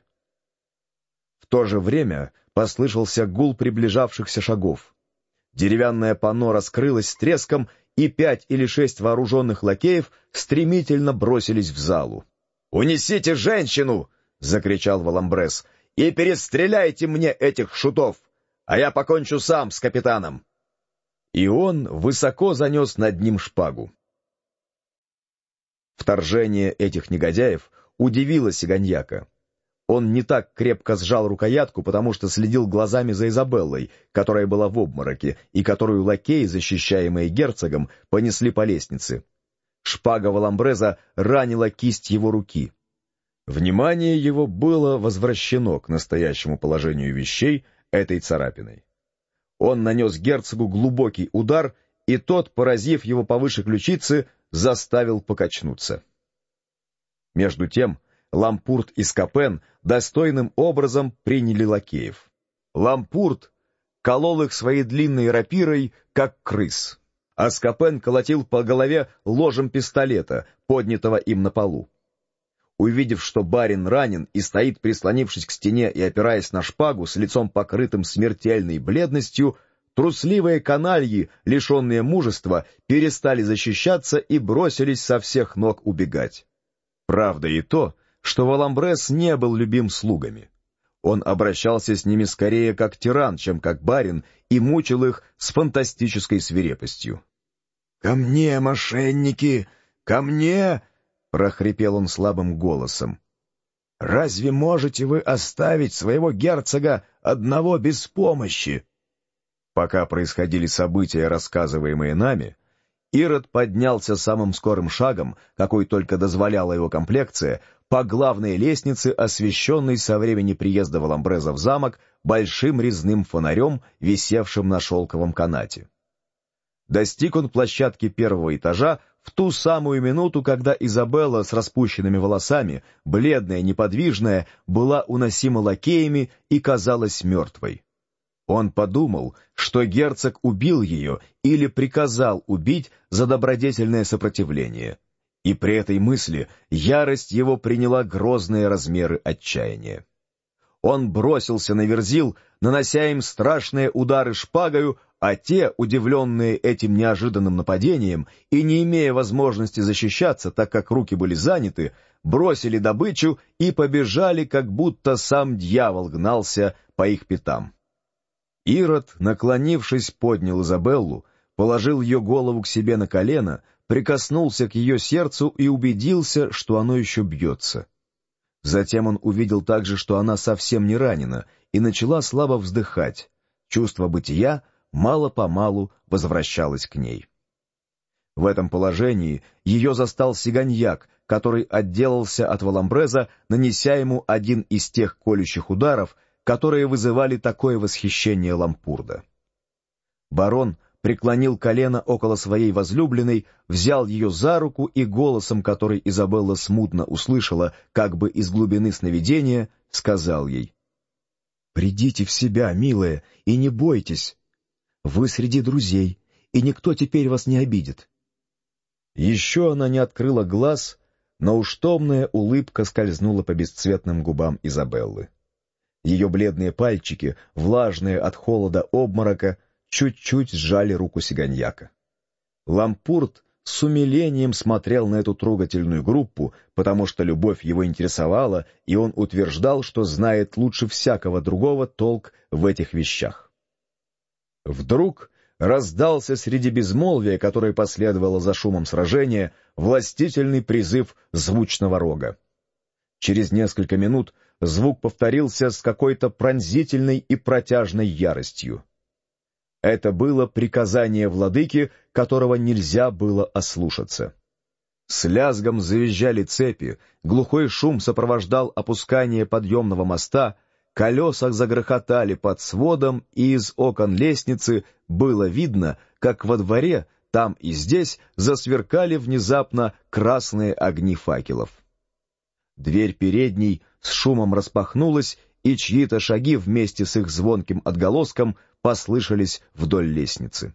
В то же время послышался гул приближавшихся шагов. Деревянное панно раскрылось с треском, и пять или шесть вооруженных лакеев стремительно бросились в залу. «Унесите женщину!» — закричал Валамбрес. «И перестреляйте мне этих шутов, а я покончу сам с капитаном!» И он высоко занес над ним шпагу. Вторжение этих негодяев удивило Сиганьяка. Он не так крепко сжал рукоятку, потому что следил глазами за Изабеллой, которая была в обмороке, и которую лакеи, защищаемые герцогом, понесли по лестнице. Шпага Валамбреза ранила кисть его руки. Внимание его было возвращено к настоящему положению вещей этой царапиной. Он нанес герцогу глубокий удар, и тот, поразив его повыше ключицы, заставил покачнуться. Между тем Лампурд и Скапен достойным образом приняли лакеев. Лампурд колол их своей длинной рапирой, как крыс, а Скапен колотил по голове ложем пистолета, поднятого им на полу. Увидев, что барин ранен и стоит, прислонившись к стене и опираясь на шпагу, с лицом покрытым смертельной бледностью, трусливые канальи, лишенные мужества, перестали защищаться и бросились со всех ног убегать. Правда и то, что Валамбрес не был любим слугами. Он обращался с ними скорее как тиран, чем как барин, и мучил их с фантастической свирепостью. «Ко мне, мошенники! Ко мне!» — прохрипел он слабым голосом. «Разве можете вы оставить своего герцога одного без помощи?» Пока происходили события, рассказываемые нами, Ирод поднялся самым скорым шагом, какой только дозволяла его комплекция, по главной лестнице, освещенной со времени приезда Валамбреза в замок большим резным фонарем, висевшим на шелковом канате. Достиг он площадки первого этажа в ту самую минуту, когда Изабелла с распущенными волосами, бледная, неподвижная, была уносима лакеями и казалась мертвой. Он подумал, что герцог убил ее или приказал убить за добродетельное сопротивление, и при этой мысли ярость его приняла грозные размеры отчаяния. Он бросился на Верзил, нанося им страшные удары шпагою, а те, удивленные этим неожиданным нападением и не имея возможности защищаться, так как руки были заняты, бросили добычу и побежали, как будто сам дьявол гнался по их пятам. Ирод, наклонившись, поднял Изабеллу, положил ее голову к себе на колено, прикоснулся к ее сердцу и убедился, что оно еще бьется. Затем он увидел также, что она совсем не ранена, и начала слабо вздыхать. Чувство бытия мало-помалу возвращалось к ней. В этом положении ее застал сиганьяк, который отделался от Валамбреза, нанеся ему один из тех колющих ударов, которые вызывали такое восхищение Лампурда. Барон преклонил колено около своей возлюбленной, взял ее за руку и голосом, который Изабелла смутно услышала, как бы из глубины сновидения, сказал ей: «Придите в себя, милая, и не бойтесь. Вы среди друзей, и никто теперь вас не обидит». Еще она не открыла глаз, но уж томная улыбка скользнула по бесцветным губам Изабеллы. Ее бледные пальчики, влажные от холода обморока, чуть-чуть сжали руку сиганьяка. Лампурд с умилением смотрел на эту трогательную группу, потому что любовь его интересовала, и он утверждал, что знает лучше всякого другого толк в этих вещах. Вдруг раздался среди безмолвия, которое последовало за шумом сражения, властительный призыв звучного рога. Через несколько минут звук повторился с какой-то пронзительной и протяжной яростью. Это было приказание владыки, которого нельзя было ослушаться. С лязгом завизжали цепи, глухой шум сопровождал опускание подъемного моста, колеса загрохотали под сводом, и из окон лестницы было видно, как во дворе, там и здесь, засверкали внезапно красные огни факелов. Дверь передней с шумом распахнулась, и чьи-то шаги вместе с их звонким отголоском послышались вдоль лестницы.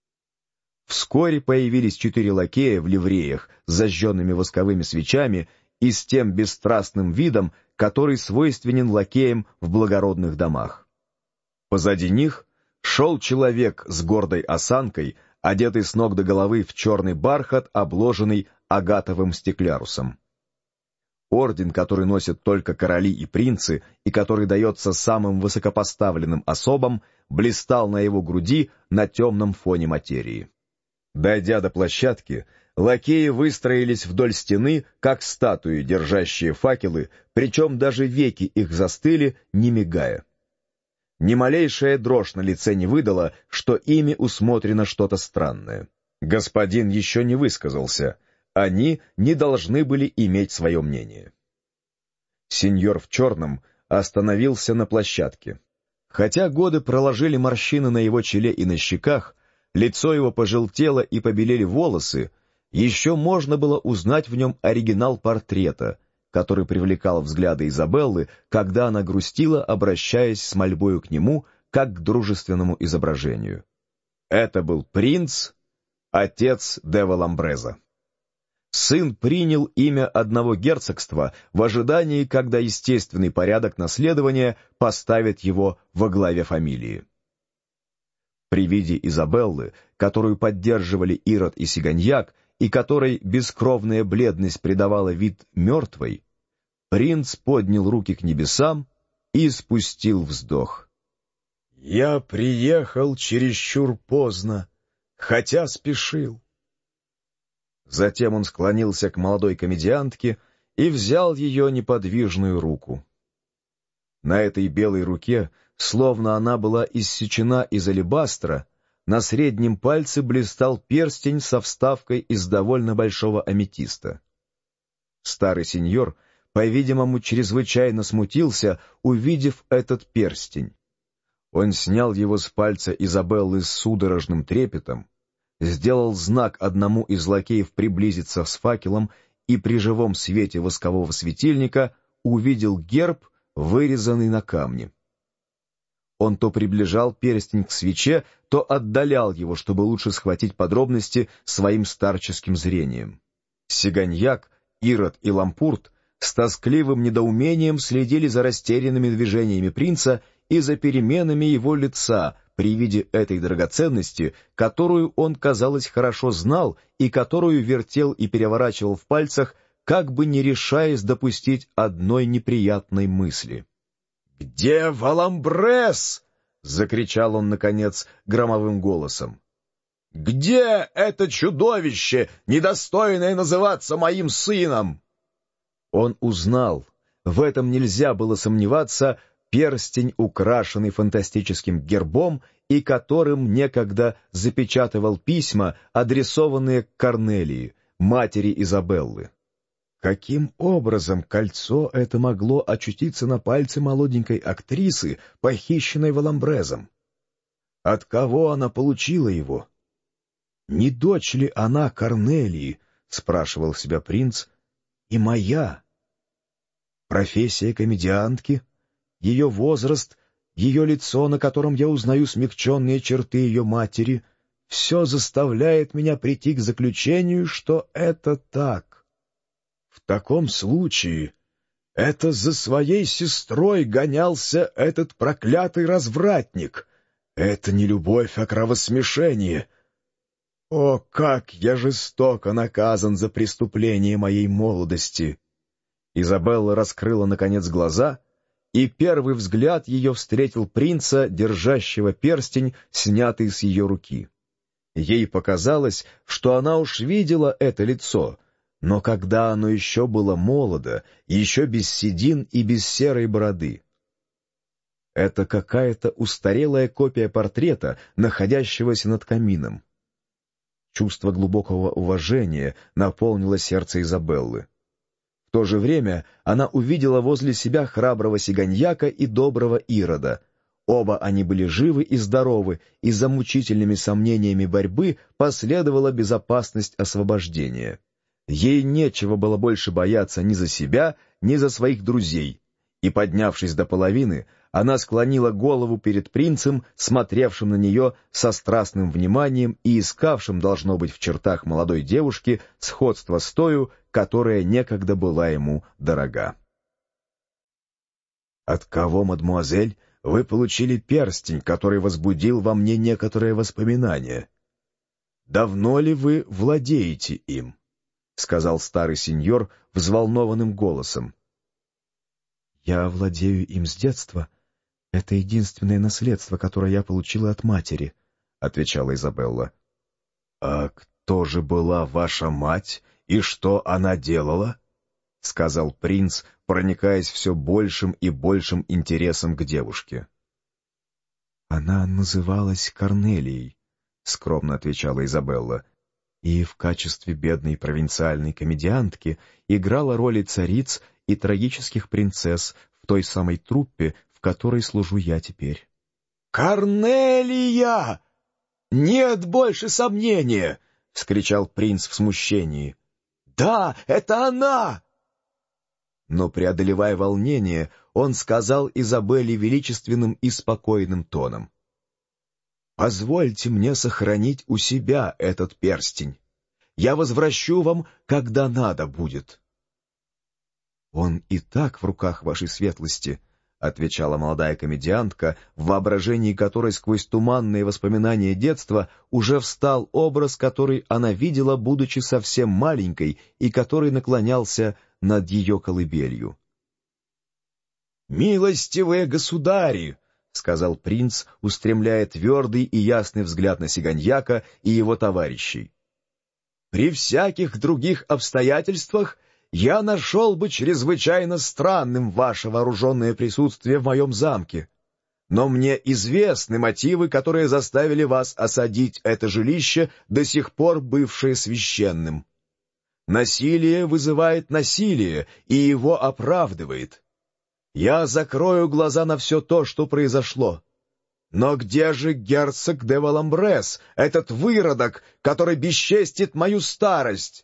Вскоре появились четыре лакея в ливреях с зажженными восковыми свечами и с тем бесстрастным видом, который свойственен лакеям в благородных домах. Позади них шел человек с гордой осанкой, одетый с ног до головы в черный бархат, обложенный агатовым стеклярусом. Орден, который носят только короли и принцы, и который дается самым высокопоставленным особам, блистал на его груди на темном фоне материи. Дойдя до площадки, лакеи выстроились вдоль стены, как статуи, держащие факелы, причем даже веки их застыли, не мигая. Ни малейшая дрожь на лице не выдала, что ими усмотрено что-то странное. Господин еще не высказался. Они не должны были иметь свое мнение. Сеньор в черном остановился на площадке. Хотя годы проложили морщины на его челе и на щеках, лицо его пожелтело и побелели волосы, еще можно было узнать в нем оригинал портрета, который привлекал взгляды Изабеллы, когда она грустила, обращаясь с мольбою к нему, как к дружественному изображению. Это был принц, отец де Валамбреза. Сын принял имя одного герцогства в ожидании, когда естественный порядок наследования поставит его во главе фамилии. При виде Изабеллы, которую поддерживали Ирод и Сиганьяк, и которой бескровная бледность придавала вид мертвой, принц поднял руки к небесам и спустил вздох. «Я приехал чересчур поздно, хотя спешил». Затем он склонился к молодой комедиантке и взял ее неподвижную руку. На этой белой руке, словно она была иссечена из алебастра, на среднем пальце блистал перстень со вставкой из довольно большого аметиста. Старый сеньор, по-видимому, чрезвычайно смутился, увидев этот перстень. Он снял его с пальца Изабеллы с судорожным трепетом, сделал знак одному из лакеев приблизиться с факелом и при живом свете воскового светильника увидел герб, вырезанный на камне. Он то приближал перстень к свече, то отдалял его, чтобы лучше схватить подробности своим старческим зрением. Сиганьяк, Ирод и Лампурт с тоскливым недоумением следили за растерянными движениями принца и за переменами его лица при виде этой драгоценности, которую он, казалось, хорошо знал и которую вертел и переворачивал в пальцах, как бы не решаясь допустить одной неприятной мысли. «Где Валамбрес?» — закричал он, наконец, громовым голосом. «Где это чудовище, недостойное называться моим сыном?» Он узнал, в этом нельзя было сомневаться, перстень, украшенный фантастическим гербом и которым некогда запечатывал письма, адресованные к Корнелии, матери Изабеллы. Каким образом кольцо это могло очутиться на пальце молоденькой актрисы, похищенной Валамбрезом? От кого она получила его? «Не дочь ли она Корнелии?» — спрашивал себя принц. «И моя?» Профессия комедиантки, ее возраст, ее лицо, на котором я узнаю смягченные черты ее матери, все заставляет меня прийти к заключению, что это так. В таком случае это за своей сестрой гонялся этот проклятый развратник. Это не любовь, а кровосмешение. О, как я жестоко наказан за преступление моей молодости!» Изабелла раскрыла, наконец, глаза, и первый взгляд ее встретил принца, держащего перстень, снятый с ее руки. Ей показалось, что она уж видела это лицо, но когда оно еще было молодо, еще без седин и без серой бороды. Это какая-то устарелая копия портрета, находящегося над камином. Чувство глубокого уважения наполнило сердце Изабеллы. В то же время она увидела возле себя храброго Сиганьяка и доброго Ирода. Оба они были живы и здоровы, и за мучительными сомнениями борьбы последовала безопасность освобождения. Ей нечего было больше бояться ни за себя, ни за своих друзей, и, поднявшись до половины, она склонила голову перед принцем, смотревшим на нее со страстным вниманием и искавшим, должно быть, в чертах молодой девушки сходство с тою, которая некогда была ему дорога. «От кого, мадемуазель, вы получили перстень, который возбудил во мне некоторые воспоминания? Давно ли вы владеете им?» — сказал старый сеньор взволнованным голосом. «Я владею им с детства. Это единственное наследство, которое я получила от матери», — отвечала Изабелла. «А кто же была ваша мать и что она делала?» — сказал принц, проникаясь все большим и большим интересом к девушке. «Она называлась Корнелией», — скромно отвечала Изабелла, «и в качестве бедной провинциальной комедиантки играла роли цариц и трагических принцесс в той самой труппе, в которой служу я теперь». «Корнелия! Нет больше сомнения!» — вскричал принц в смущении. «Да, это она!» Но, преодолевая волнение, он сказал Изабелле величественным и спокойным тоном: «Позвольте мне сохранить у себя этот перстень. Я возвращу вам, когда надо будет». «Он и так в руках вашей светлости», отвечала молодая комедиантка, в воображении которой сквозь туманные воспоминания детства уже встал образ, который она видела, будучи совсем маленькой, и который наклонялся над ее колыбелью. «Милостивые государи!» — сказал принц, устремляя твердый и ясный взгляд на Сиганьяка и его товарищей. «При всяких других обстоятельствах я нашел бы чрезвычайно странным ваше вооруженное присутствие в моем замке. Но мне известны мотивы, которые заставили вас осадить это жилище, до сих пор бывшее священным. Насилие вызывает насилие и его оправдывает. Я закрою глаза на все то, что произошло. Но где же герцог де Валамбрес, этот выродок, который бесчестит мою старость?»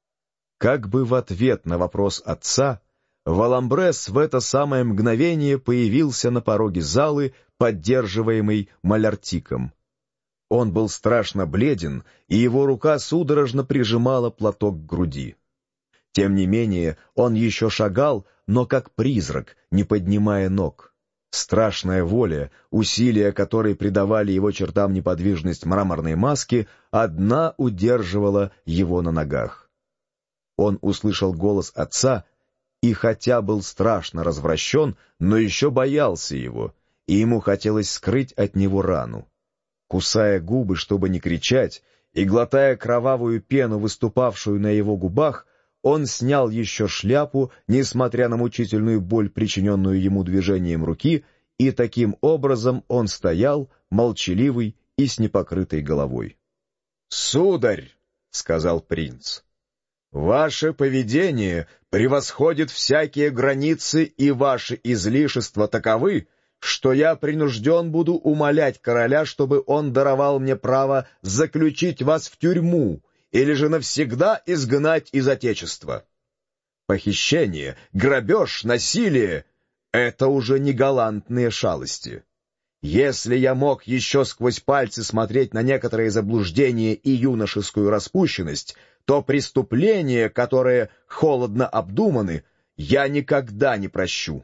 Как бы в ответ на вопрос отца, Валамбрес в это самое мгновение появился на пороге залы, поддерживаемый Маляртиком. Он был страшно бледен, и его рука судорожно прижимала платок к груди. Тем не менее, он еще шагал, но как призрак, не поднимая ног. Страшная воля, усилия которой придавали его чертам неподвижность мраморной маски, одна удерживала его на ногах. Он услышал голос отца, и хотя был страшно развращен, но еще боялся его, и ему хотелось скрыть от него рану. Кусая губы, чтобы не кричать, и глотая кровавую пену, выступавшую на его губах, он снял еще шляпу, несмотря на мучительную боль, причиненную ему движением руки, и таким образом он стоял, молчаливый и с непокрытой головой. «Сударь!» — сказал принц. «Ваше поведение превосходит всякие границы, и ваши излишества таковы, что я принужден буду умолять короля, чтобы он даровал мне право заключить вас в тюрьму или же навсегда изгнать из отечества. Похищение, грабеж, насилие — это уже не галантные шалости. Если я мог еще сквозь пальцы смотреть на некоторые заблуждения и юношескую распущенность, то преступления, которые холодно обдуманы, я никогда не прощу.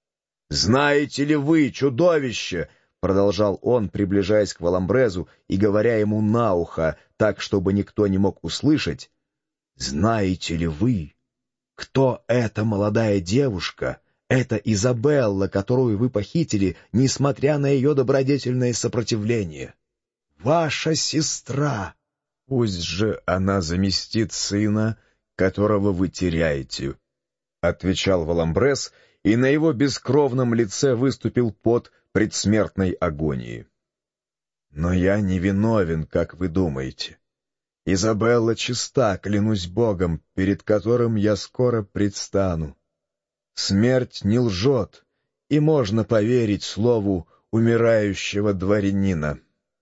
Знаете ли вы, чудовище, — продолжал он, приближаясь к Валамбрезу и говоря ему на ухо, так, чтобы никто не мог услышать, — знаете ли вы, кто эта молодая девушка, эта Изабелла, которую вы похитили, несмотря на ее добродетельное сопротивление? Ваша сестра! Пусть же она заместит сына, которого вы теряете, — отвечал Валамбрез, и на его бескровном лице выступил пот предсмертной агонии. Но я не виновен, как вы думаете. Изабелла чиста, клянусь Богом, перед которым я скоро предстану. Смерть не лжет, и можно поверить слову умирающего дворянина.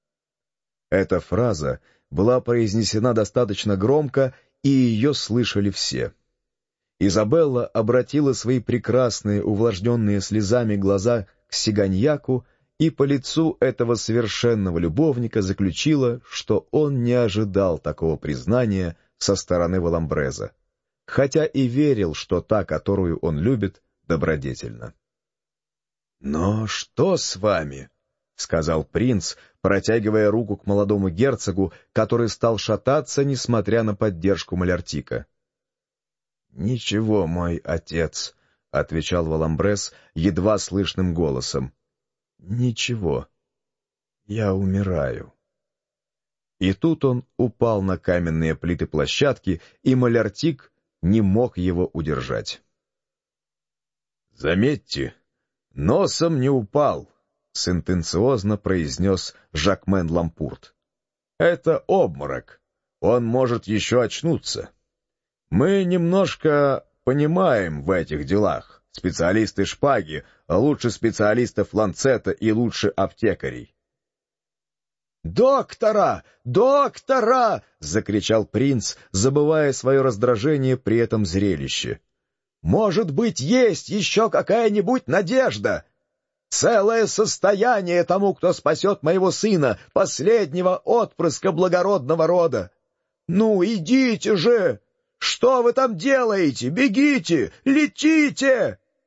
Эта фраза была произнесена достаточно громко, и ее слышали все. Изабелла обратила свои прекрасные, увлажненные слезами глаза к Сиганьяку и по лицу этого совершенного любовника заключила, что он не ожидал такого признания со стороны Валамбреза, хотя и верил, что та, которую он любит, добродетельна. «Но что с вами?» — сказал принц, протягивая руку к молодому герцогу, который стал шататься, несмотря на поддержку Маляртика. «Ничего, мой отец», — отвечал Валамбрез едва слышным голосом. «Ничего. Я умираю». И тут он упал на каменные плиты площадки, и Маляртик не мог его удержать. «Заметьте, носом не упал», — сентенциозно произнес Жакмен Лампурт. «Это обморок. Он может еще очнуться. Мы немножко понимаем в этих делах. Специалисты шпаги лучше специалистов ланцета и лучше аптекарей». «Доктора! Доктора!» — закричал принц, забывая свое раздражение при этом зрелище. «Может быть, есть еще какая-нибудь надежда? Целое состояние тому, кто спасет моего сына, последнего отпрыска благородного рода. Ну, идите же! Что вы там делаете? Бегите! Летите!»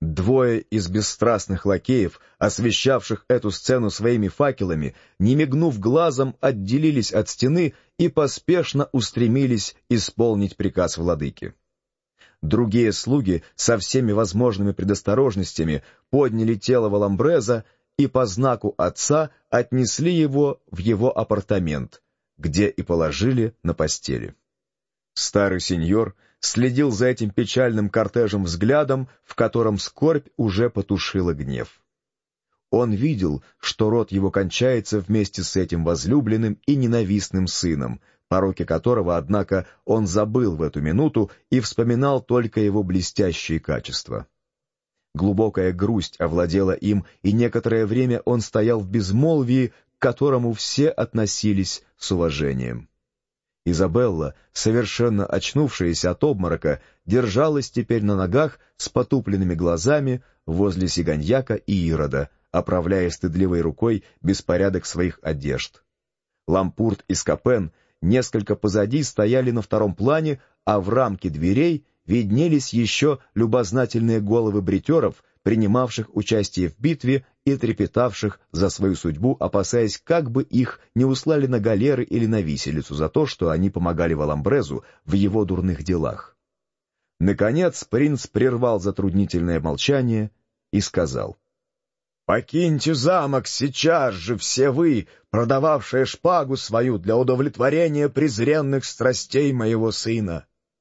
Двое из бесстрастных лакеев, освещавших эту сцену своими факелами, не мигнув глазом, отделились от стены и поспешно устремились исполнить приказ владыки. Другие слуги со всеми возможными предосторожностями подняли тело Валамбреза и по знаку отца отнесли его в его апартамент, где и положили на постели. Старый сеньор следил за этим печальным кортежем взглядом, в котором скорбь уже потушила гнев. Он видел, что род его кончается вместе с этим возлюбленным и ненавистным сыном, пороки которого, однако, он забыл в эту минуту и вспоминал только его блестящие качества. Глубокая грусть овладела им, и некоторое время он стоял в безмолвии, к которому все относились с уважением. Изабелла, совершенно очнувшаяся от обморока, держалась теперь на ногах с потупленными глазами возле Сиганьяка и Ирода, оправляя стыдливой рукой беспорядок своих одежд. Лампурт и Скопен несколько позади стояли на втором плане, а в рамке дверей виднелись еще любознательные головы бритеров, принимавших участие в битве и трепетавших за свою судьбу, опасаясь, как бы их не услали на галеры или на виселицу за то, что они помогали Валамбрезу в его дурных делах. Наконец принц прервал затруднительное молчание и сказал: «Покиньте замок сейчас же все вы, продававшие шпагу свою для удовлетворения презренных страстей моего сына.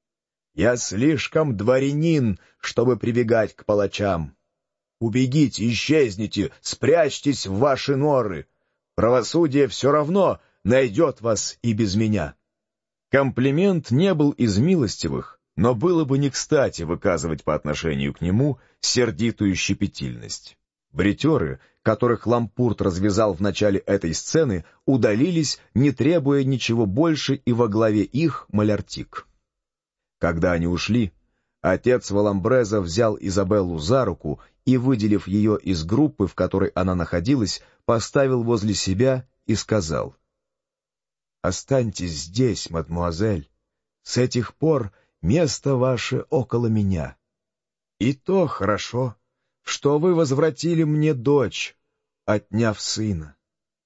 Я слишком дворянин, чтобы прибегать к палачам. Убегите, исчезните, спрячьтесь в ваши норы. Правосудие все равно найдет вас и без меня». Комплимент не был из милостивых, но было бы не кстати выказывать по отношению к нему сердитую щепетильность. Бритеры, которых Лампурт развязал в начале этой сцены, удалились, не требуя ничего больше, и во главе их Маляртик. Когда они ушли, отец Валамбреза взял Изабеллу за руку и, выделив ее из группы, в которой она находилась, поставил возле себя и сказал: «Останьтесь здесь, мадмуазель. С этих пор место ваше около меня. И то хорошо, что вы возвратили мне дочь, отняв сына».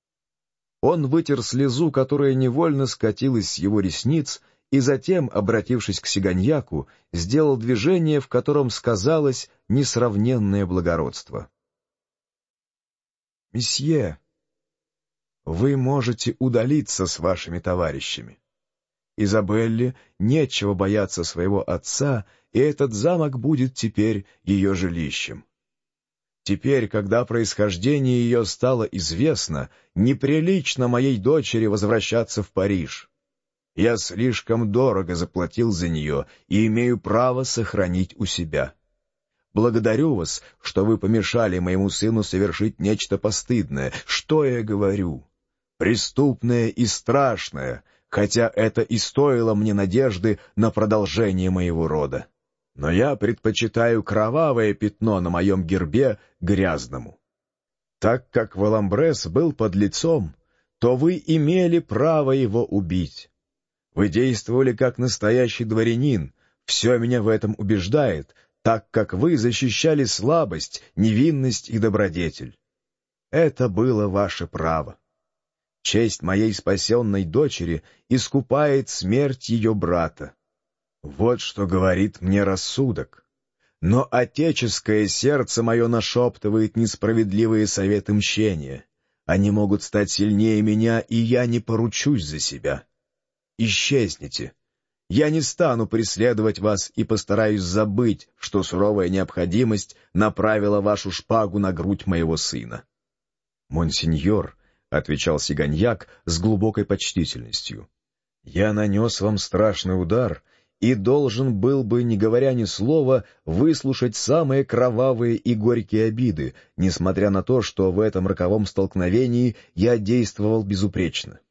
Он вытер слезу, которая невольно скатилась с его ресниц, и затем, обратившись к Сиганьяку, сделал движение, в котором сказалось несравненное благородство. «Месье, вы можете удалиться с вашими товарищами. Изабелле нечего бояться своего отца, и этот замок будет теперь ее жилищем. Теперь, когда происхождение ее стало известно, неприлично моей дочери возвращаться в Париж. Я слишком дорого заплатил за нее и имею право сохранить у себя. Благодарю вас, что вы помешали моему сыну совершить нечто постыдное. Что я говорю? Преступное и страшное, хотя это и стоило мне надежды на продолжение моего рода. Но я предпочитаю кровавое пятно на моем гербе грязному. Так как Валамбрез был подлецом, то вы имели право его убить. Вы действовали как настоящий дворянин, все меня в этом убеждает, так как вы защищали слабость, невинность и добродетель. Это было ваше право. Честь моей спасенной дочери искупает смерть ее брата. Вот что говорит мне рассудок. Но отеческое сердце мое нашептывает несправедливые советы мщения. Они могут стать сильнее меня, и я не поручусь за себя. Исчезните. Я не стану преследовать вас и постараюсь забыть, что суровая необходимость направила вашу шпагу на грудь моего сына. «Монсеньор», — отвечал Сиганьяк с глубокой почтительностью, — «я нанес вам страшный удар и должен был бы, не говоря ни слова, выслушать самые кровавые и горькие обиды, несмотря на то, что в этом роковом столкновении я действовал безупречно.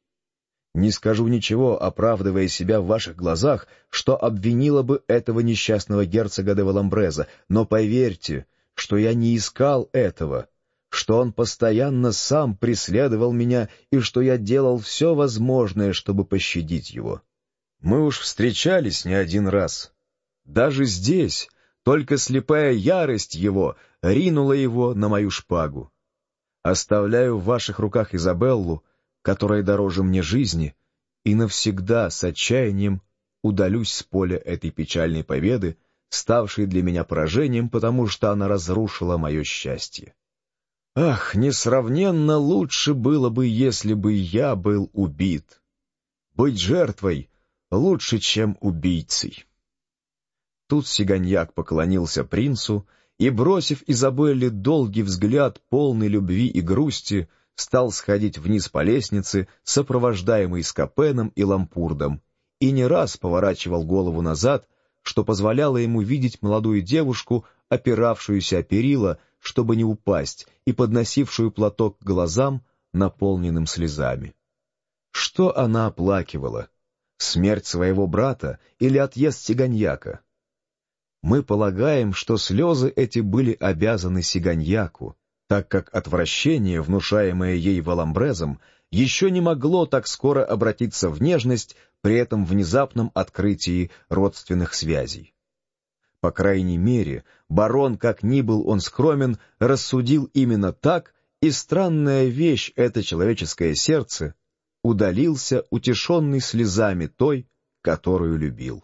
Не скажу ничего, оправдывая себя в ваших глазах, что обвинило бы этого несчастного герцога де Валамбреза, но поверьте, что я не искал этого, что он постоянно сам преследовал меня и что я делал все возможное, чтобы пощадить его. Мы уж встречались не один раз. Даже здесь, только слепая ярость его ринула его на мою шпагу. Оставляю в ваших руках Изабеллу, которая дороже мне жизни, и навсегда с отчаянием удалюсь с поля этой печальной победы, ставшей для меня поражением, потому что она разрушила мое счастье. Ах, несравненно лучше было бы, если бы я был убит. Быть жертвой лучше, чем убийцей. Тут Сиганьяк поклонился принцу и, бросив Изабелле долгий взгляд, полный любви и грусти, стал сходить вниз по лестнице, сопровождаемый Скопеном и Лампурдом, и не раз поворачивал голову назад, что позволяло ему видеть молодую девушку, опиравшуюся о перила, чтобы не упасть, и подносившую платок к глазам, наполненным слезами. Что она оплакивала? Смерть своего брата или отъезд Сиганьяка? Мы полагаем, что слезы эти были обязаны Сиганьяку, так как отвращение, внушаемое ей Валамбрезом, еще не могло так скоро обратиться в нежность при этом внезапном открытии родственных связей. По крайней мере, барон, как ни был он скромен, рассудил именно так, и странная вещь, это человеческое сердце, удалился, утешенный слезами той, которую любил.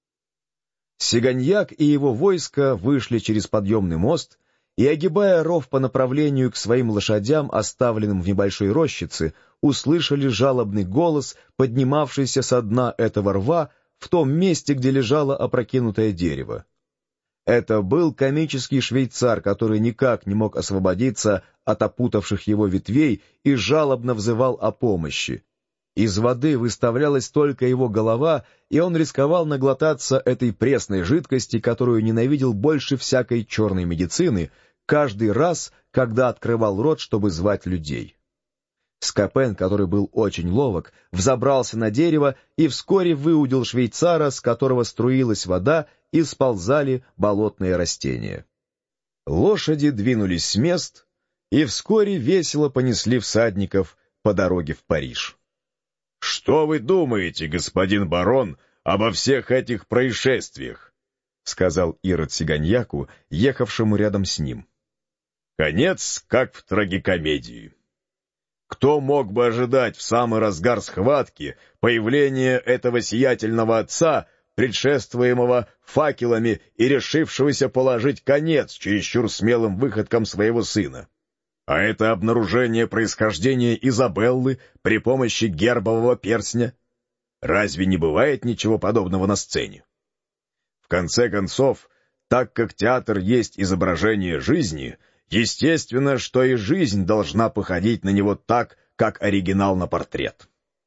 Сиганьяк и его войско вышли через подъемный мост и, огибая ров по направлению к своим лошадям, оставленным в небольшой рощице, услышали жалобный голос, поднимавшийся со дна этого рва в том месте, где лежало опрокинутое дерево. Это был комический швейцар, который никак не мог освободиться от опутавших его ветвей и жалобно взывал о помощи. Из воды выставлялась только его голова, и он рисковал наглотаться этой пресной жидкости, которую ненавидел больше всякой черной медицины, каждый раз, когда открывал рот, чтобы звать людей. Скопен, который был очень ловок, взобрался на дерево и вскоре выудил швейцара, с которого струилась вода и сползали болотные растения. Лошади двинулись с мест и вскоре весело понесли всадников по дороге в Париж. «Что вы думаете, господин барон, обо всех этих происшествиях?» — сказал Ирод Сиганьяку, ехавшему рядом с ним. «Конец, как в трагикомедии. Кто мог бы ожидать в самый разгар схватки появления этого сиятельного отца, предшествуемого факелами и решившегося положить конец чересчур смелым выходкам своего сына? А это обнаружение происхождения Изабеллы при помощи гербового перстня? Разве не бывает ничего подобного на сцене? В конце концов, так как театр есть изображение жизни, естественно, что и жизнь должна походить на него так, как оригинал на портрет.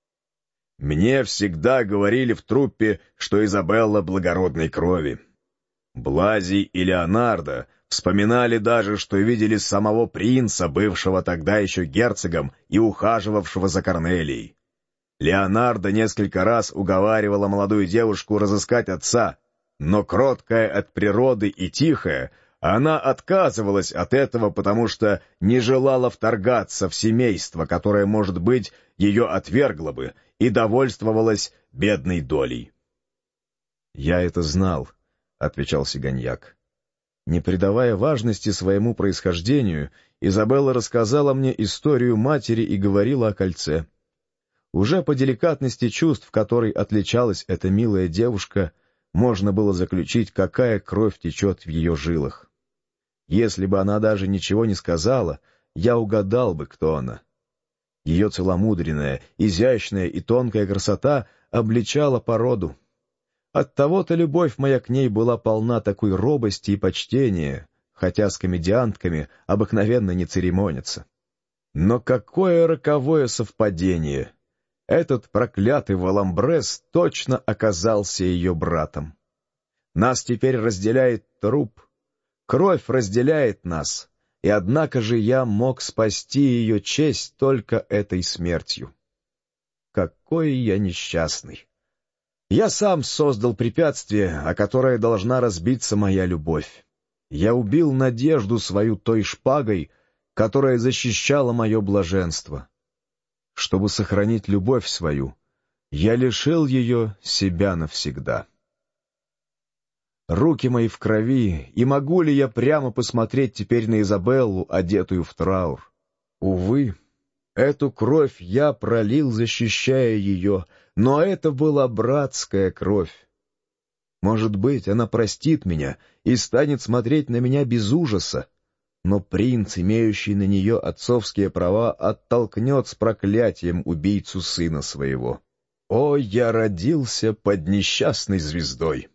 Мне всегда говорили в труппе, что Изабелла благородной крови. Блазий и Леонардо вспоминали даже, что видели самого принца, бывшего тогда еще герцогом и ухаживавшего за Корнелией. Леонардо несколько раз уговаривала молодую девушку разыскать отца, но кроткая от природы и тихая, она отказывалась от этого, потому что не желала вторгаться в семейство, которое, может быть, ее отвергло бы, и довольствовалась бедной долей. «Я это знал», — отвечал Сиганьяк. Не придавая важности своему происхождению, Изабелла рассказала мне историю матери и говорила о кольце. Уже по деликатности чувств, которой отличалась эта милая девушка, можно было заключить, какая кровь течет в ее жилах. Если бы она даже ничего не сказала, я угадал бы, кто она. Ее целомудренная, изящная и тонкая красота обличала породу. Оттого-то любовь моя к ней была полна такой робости и почтения, хотя с комедиантками обыкновенно не церемонятся. Но какое роковое совпадение! Этот проклятый Валамбрез точно оказался ее братом. Нас теперь разделяет труп, кровь разделяет нас, и однако же я мог спасти ее честь только этой смертью. Какой я несчастный! Я сам создал препятствие, о которое должна разбиться моя любовь. Я убил надежду свою той шпагой, которая защищала мое блаженство. Чтобы сохранить любовь свою, я лишил ее себя навсегда. Руки мои в крови, и могу ли я прямо посмотреть теперь на Изабеллу, одетую в траур? Увы, эту кровь я пролил, защищая ее, но это была братская кровь. Может быть, она простит меня и станет смотреть на меня без ужаса, но принц, имеющий на нее отцовские права, оттолкнет с проклятием убийцу сына своего. О, я родился под несчастной звездой!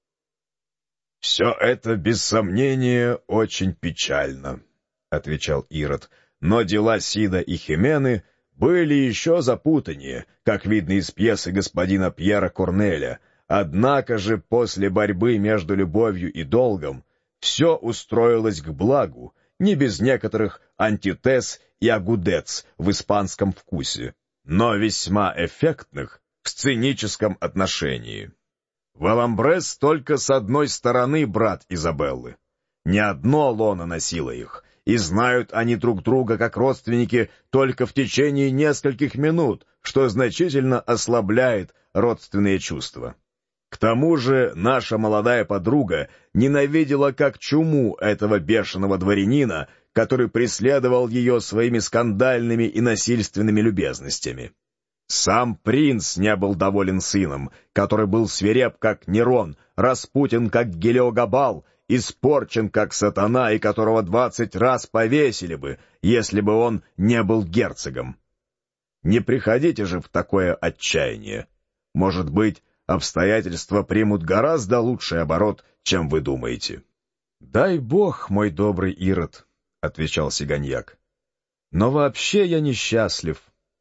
— Все это, без сомнения, очень печально, — отвечал Ирод, — но дела Сида и Химены были еще запутаннее, как видно из пьесы господина Пьера Корнеля. Однако же после борьбы между любовью и долгом все устроилось к благу, не без некоторых антитез и агудец в испанском вкусе, но весьма эффектных в сценическом отношении. Валамбрес только с одной стороны брат Изабеллы. Не одно лоно носило их, и знают они друг друга как родственники только в течение нескольких минут, что значительно ослабляет родственные чувства. К тому же наша молодая подруга ненавидела как чуму этого бешеного дворянина, который преследовал ее своими скандальными и насильственными любезностями. Сам принц не был доволен сыном, который был свиреп, как Нерон, распутен, как Гелиогабал, испорчен, как сатана, и которого двадцать раз повесили бы, если бы он не был герцогом. Не приходите же в такое отчаяние. Может быть, обстоятельства примут гораздо лучший оборот, чем вы думаете. — Дай бог, мой добрый Ирод, — отвечал Сиганьяк. — Но вообще я несчастлив.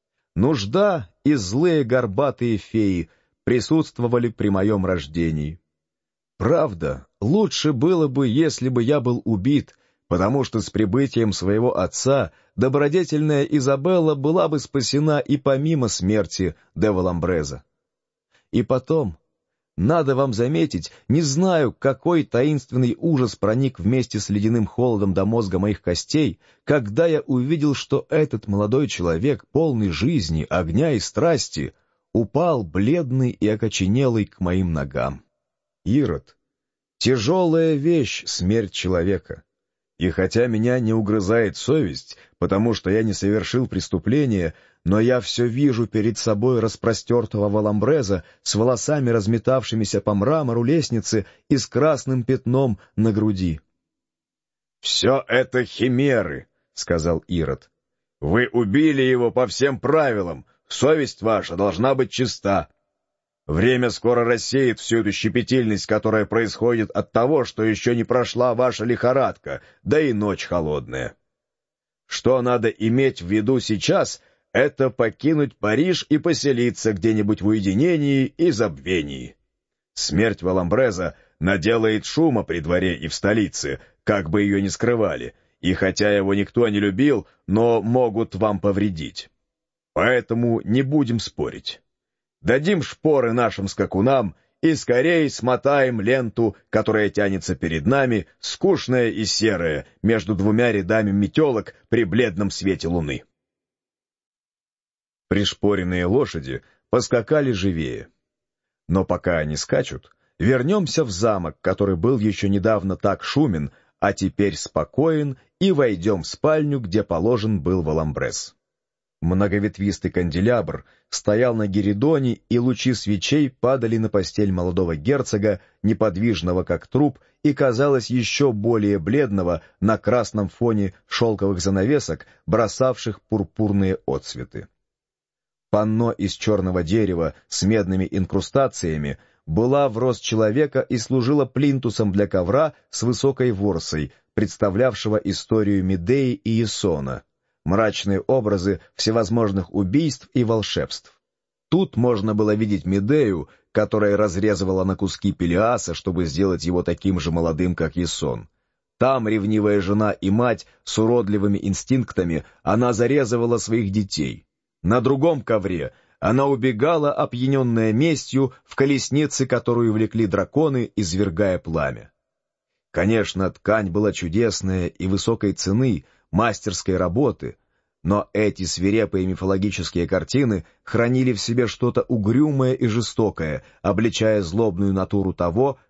Нужда и злые горбатые феи присутствовали при моем рождении. Правда, лучше было бы, если бы я был убит, потому что с прибытием своего отца добродетельная Изабелла была бы спасена и помимо смерти де Валамбреза. И потом, надо вам заметить, не знаю, какой таинственный ужас проник вместе с ледяным холодом до мозга моих костей, когда я увидел, что этот молодой человек, полный жизни, огня и страсти, упал бледный и окоченелый к моим ногам. Ирод, тяжелая вещь смерть человека. И хотя меня не угрызает совесть, потому что я не совершил преступления, но я все вижу перед собой распростертого Валамбреза с волосами, разметавшимися по мрамору лестницы и с красным пятном на груди. — Все это химеры, — сказал Ирод. — Вы убили его по всем правилам, совесть ваша должна быть чиста. Время скоро рассеет всю эту щепетильность, которая происходит от того, что еще не прошла ваша лихорадка, да и ночь холодная. Что надо иметь в виду сейчас — это покинуть Париж и поселиться где-нибудь в уединении и забвении. Смерть Валамбреза наделает шума при дворе и в столице, как бы ее ни скрывали, и хотя его никто не любил, но могут вам повредить. Поэтому не будем спорить. Дадим шпоры нашим скакунам и скорей смотаем ленту, которая тянется перед нами, скучная и серая, между двумя рядами метелок при бледном свете луны. Пришпоренные лошади поскакали живее. Но пока они скачут, вернемся в замок, который был еще недавно так шумен, а теперь спокоен, и войдем в спальню, где положен был Валамбрез. Многоветвистый канделябр стоял на гиридоне, и лучи свечей падали на постель молодого герцога, неподвижного как труп, и казалось еще более бледного на красном фоне шелковых занавесок, бросавших пурпурные отсветы. Панно из черного дерева с медными инкрустациями была в рост человека и служила плинтусом для ковра с высокой ворсой, представлявшего историю Медеи и Ясона, мрачные образы всевозможных убийств и волшебств. Тут можно было видеть Медею, которая разрезывала на куски Пелиаса, чтобы сделать его таким же молодым, как Ясон. Там ревнивая жена и мать с уродливыми инстинктами, она зарезывала своих детей. На другом ковре она убегала, опьяненная местью, в колеснице, которую влекли драконы, извергая пламя. Конечно, ткань была чудесная и высокой цены, мастерской работы, но эти свирепые мифологические картины хранили в себе что-то угрюмое и жестокое, обличая злобную натуру того,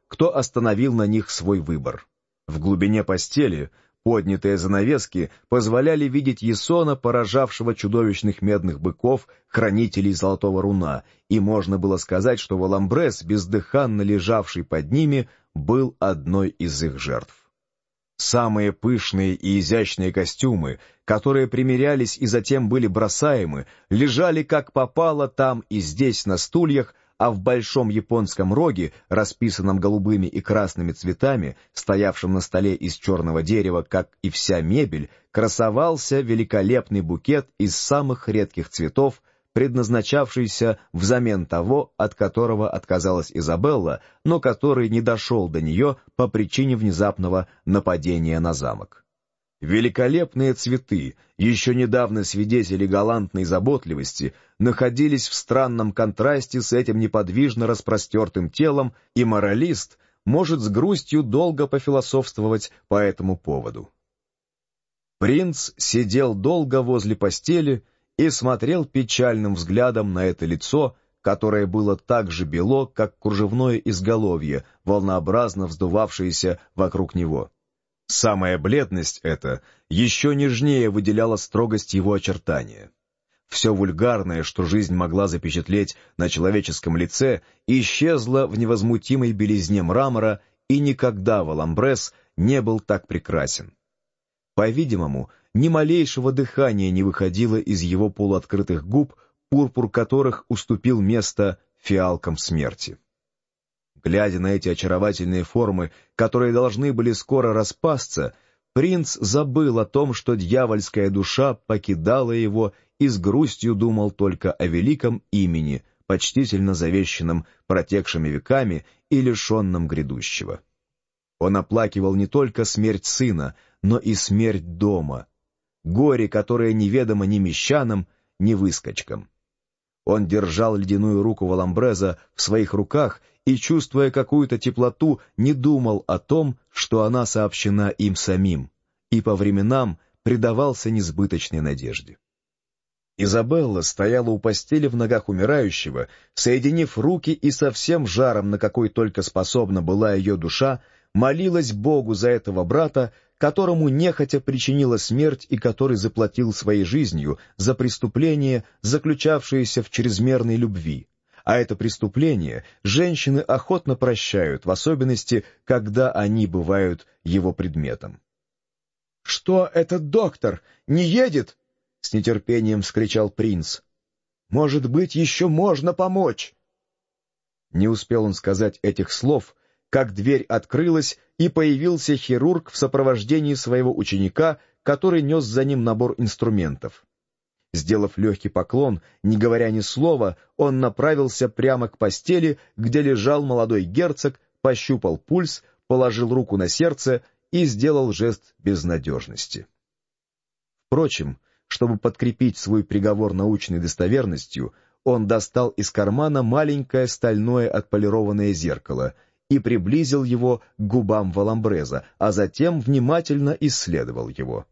кто остановил на них свой выбор. В глубине постели поднятые занавески позволяли видеть Ясона, поражавшего чудовищных медных быков, хранителей Золотого Руна, и можно было сказать, что Валамбрез, бездыханно лежавший под ними, был одной из их жертв. Самые пышные и изящные костюмы, которые примерялись и затем были бросаемы, лежали как попало там и здесь на стульях, а в большом японском роге, расписанном голубыми и красными цветами, стоявшем на столе из черного дерева, как и вся мебель, красовался великолепный букет из самых редких цветов, предназначавшийся взамен того, от которого отказалась Изабелла, но который не дошел до нее по причине внезапного нападения на замок. Великолепные цветы, еще недавно свидетели галантной заботливости, находились в странном контрасте с этим неподвижно распростертым телом, и моралист может с грустью долго пофилософствовать по этому поводу. Принц сидел долго возле постели и смотрел печальным взглядом на это лицо, которое было так же бело, как кружевное изголовье, волнообразно вздувавшееся вокруг него. Самая бледность эта еще нежнее выделяла строгость его очертания. Все вульгарное, что жизнь могла запечатлеть на человеческом лице, исчезло в невозмутимой белизне мрамора, и никогда Валамбрез не был так прекрасен. По-видимому, ни малейшего дыхания не выходило из его полуоткрытых губ, пурпур которых уступил место фиалкам смерти. Глядя на эти очаровательные формы, которые должны были скоро распасться, принц забыл о том, что дьявольская душа покидала его, и с грустью думал только о великом имени, почтительно завещанном протекшими веками и лишенном грядущего. Он оплакивал не только смерть сына, но и смерть дома, горе, которое неведомо ни мещанам, ни выскочкам. Он держал ледяную руку Валамбреза в своих руках и, чувствуя какую-то теплоту, не думал о том, что она сообщена им самим, и по временам предавался несбыточной надежде. Изабелла стояла у постели в ногах умирающего, соединив руки и со всем жаром, на какой только способна была ее душа, молилась Богу за этого брата, которому нехотя причинила смерть и который заплатил своей жизнью за преступление, заключавшееся в чрезмерной любви. А это преступление женщины охотно прощают, в особенности, когда они бывают его предметом. «Что этот доктор? Не едет?» — с нетерпением вскричал принц. «Может быть, еще можно помочь?» Не успел он сказать этих слов, как дверь открылась, и появился хирург в сопровождении своего ученика, который нес за ним набор инструментов. Сделав легкий поклон, не говоря ни слова, он направился прямо к постели, где лежал молодой герцог, пощупал пульс, положил руку на сердце и сделал жест безнадежности. Впрочем, чтобы подкрепить свой приговор научной достоверностью, он достал из кармана маленькое стальное отполированное зеркало и приблизил его к губам Валамбреза, а затем внимательно исследовал его.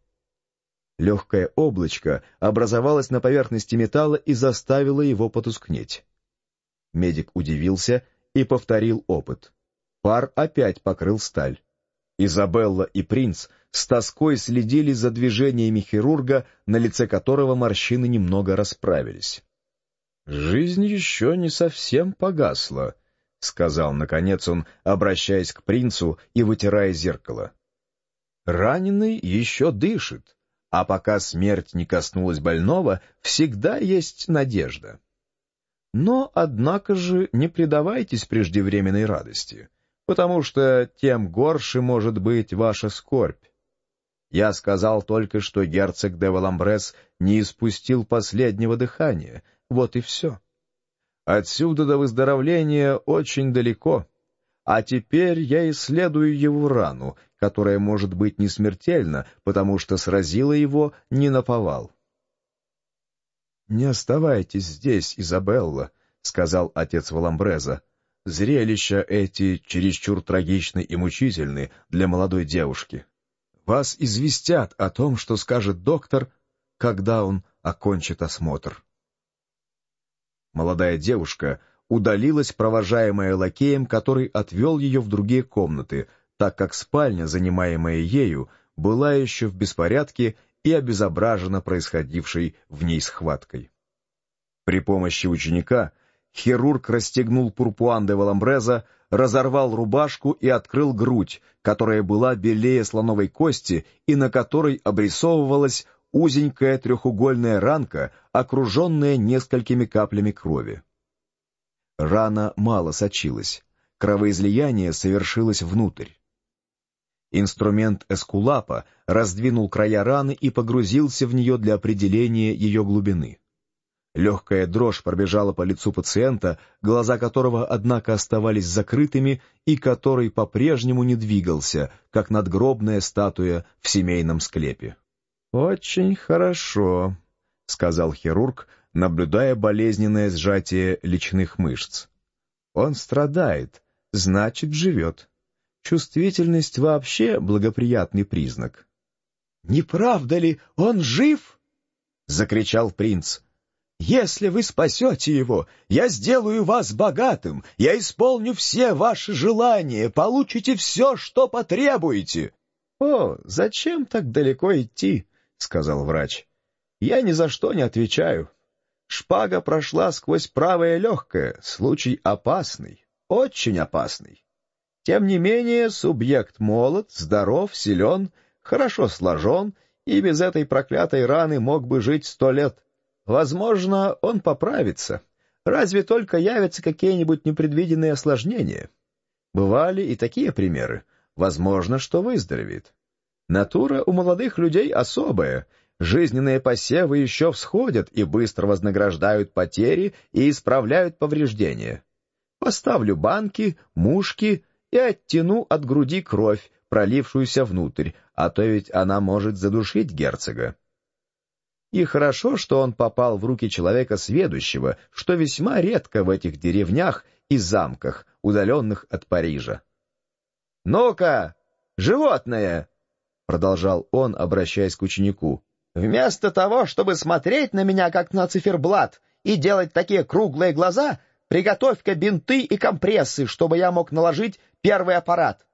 Легкое облачко образовалось на поверхности металла и заставило его потускнеть. Медик удивился и повторил опыт. Пар опять покрыл сталь. Изабелла и принц с тоской следили за движениями хирурга, на лице которого морщины немного расправились. «Жизнь еще не совсем погасла», — сказал, наконец, он, обращаясь к принцу и вытирая зеркало. «Раненый еще дышит, а пока смерть не коснулась больного, всегда есть надежда. Но, однако же, не предавайтесь преждевременной радости, потому что тем горше может быть ваша скорбь. Я сказал только, что герцог де Валамбрез не испустил последнего дыхания, вот и все. Отсюда до выздоровления очень далеко, а теперь я исследую его рану, которая может быть не смертельна, потому что сразила его не наповал». «Не оставайтесь здесь, Изабелла», — сказал отец Валамбреза. «Зрелища эти чересчур трагичны и мучительны для молодой девушки. Вас известят о том, что скажет доктор, когда он окончит осмотр». Молодая девушка удалилась, провожаемая лакеем, который отвел ее в другие комнаты, так как спальня, занимаемая ею, была еще в беспорядке и обезображена происходившей в ней схваткой. При помощи ученика хирург расстегнул пурпуан де Валамбреза, разорвал рубашку и открыл грудь, которая была белее слоновой кости и на которой обрисовывалась узенькая трехугольная ранка, окруженная несколькими каплями крови. Рана мало сочилась, кровоизлияние совершилось внутрь. Инструмент эскулапа раздвинул края раны и погрузился в нее для определения ее глубины. Легкая дрожь пробежала по лицу пациента, глаза которого, однако, оставались закрытыми и который по-прежнему не двигался, как надгробная статуя в семейном склепе. «Очень хорошо», — сказал хирург, наблюдая болезненное сжатие личных мышц. «Он страдает, значит, живет. Чувствительность вообще благоприятный признак». «Не правда ли, он жив?» — закричал принц. «Если вы спасете его, я сделаю вас богатым, я исполню все ваши желания, получите все, что потребуете». «О, зачем так далеко идти?» — сказал врач. «Я ни за что не отвечаю. Шпага прошла сквозь правое легкое, случай опасный, очень опасный. Тем не менее, субъект молод, здоров, силен, хорошо сложен, и без этой проклятой раны мог бы жить сто лет. Возможно, он поправится, разве только явятся какие-нибудь непредвиденные осложнения. Бывали и такие примеры. Возможно, что выздоровеет. Натура у молодых людей особая. Жизненные посевы еще всходят и быстро вознаграждают потери и исправляют повреждения. Поставлю банки, мушки и оттяну от груди кровь, пролившуюся внутрь, а то ведь она может задушить герцога. И хорошо, что он попал в руки человека сведущего, что весьма редко в этих деревнях и замках, удаленных от Парижа. «Ну-ка, животное!» — продолжал он, обращаясь к ученику. «Вместо того, чтобы смотреть на меня, как на циферблат, и делать такие круглые глаза, приготовь-ка бинты и компрессы, чтобы я мог наложить первый аппарат».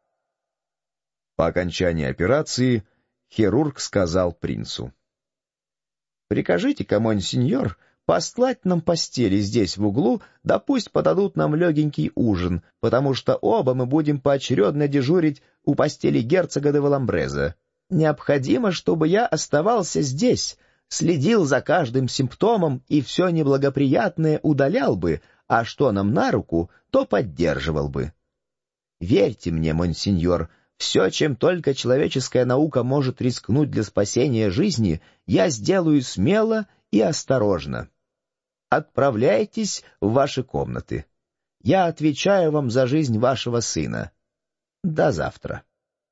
По окончании операции хирург сказал принцу: «Прикажите-ка, монсеньор, постлать нам постели здесь в углу, да пусть подадут нам легенький ужин, потому что оба мы будем поочередно дежурить у постели герцога де Валамбреза. Необходимо, чтобы я оставался здесь, следил за каждым симптомом и все неблагоприятное удалял бы, а что нам на руку, то поддерживал бы. Верьте мне, монсеньор, все, чем только человеческая наука может рискнуть для спасения жизни, я сделаю смело и осторожно. Отправляйтесь в ваши комнаты. Я отвечаю вам за жизнь вашего сына. До завтра».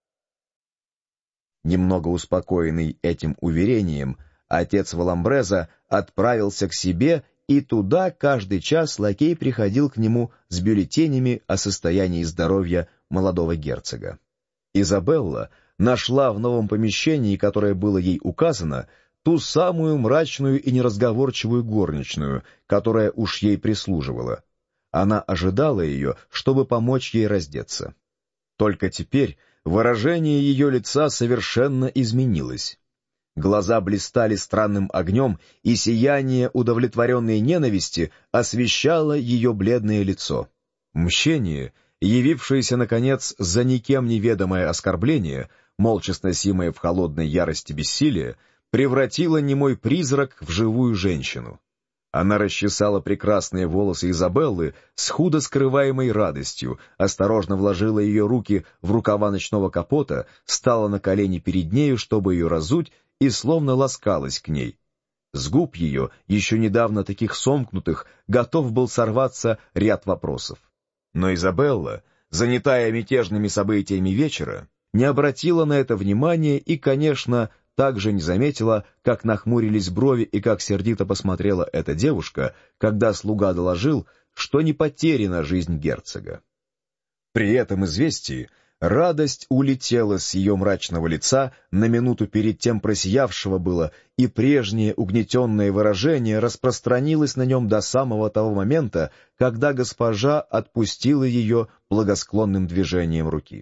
Немного успокоенный этим уверением, отец Валамбреза отправился к себе, и туда каждый час лакей приходил к нему с бюллетенями о состоянии здоровья молодого герцога. Изабелла нашла в новом помещении, которое было ей указано, ту самую мрачную и неразговорчивую горничную, которая уж ей прислуживала. Она ожидала ее, чтобы помочь ей раздеться. Только теперь выражение ее лица совершенно изменилось. Глаза блистали странным огнем, и сияние удовлетворенной ненависти освещало ее бледное лицо. Мщение, явившееся, наконец, за никем неведомое оскорбление, молча сносимое в холодной ярости бессилия, превратило немой призрак в живую женщину. Она расчесала прекрасные волосы Изабеллы с худо скрываемой радостью, осторожно вложила ее руки в рукава ночного капота, стала на колени перед нею, чтобы ее разуть, и словно ласкалась к ней. С губ ее, еще недавно таких сомкнутых, готов был сорваться ряд вопросов. Но Изабелла, занятая мятежными событиями вечера, не обратила на это внимания и, конечно, также не заметила, как нахмурились брови и как сердито посмотрела эта девушка, когда слуга доложил, что не потеряна жизнь герцога. При этом известии Радость улетела с ее мрачного лица, на минуту перед тем просиявшего было, и прежнее угнетенное выражение распространилось на нем до самого того момента, когда госпожа отпустила ее благосклонным движением руки.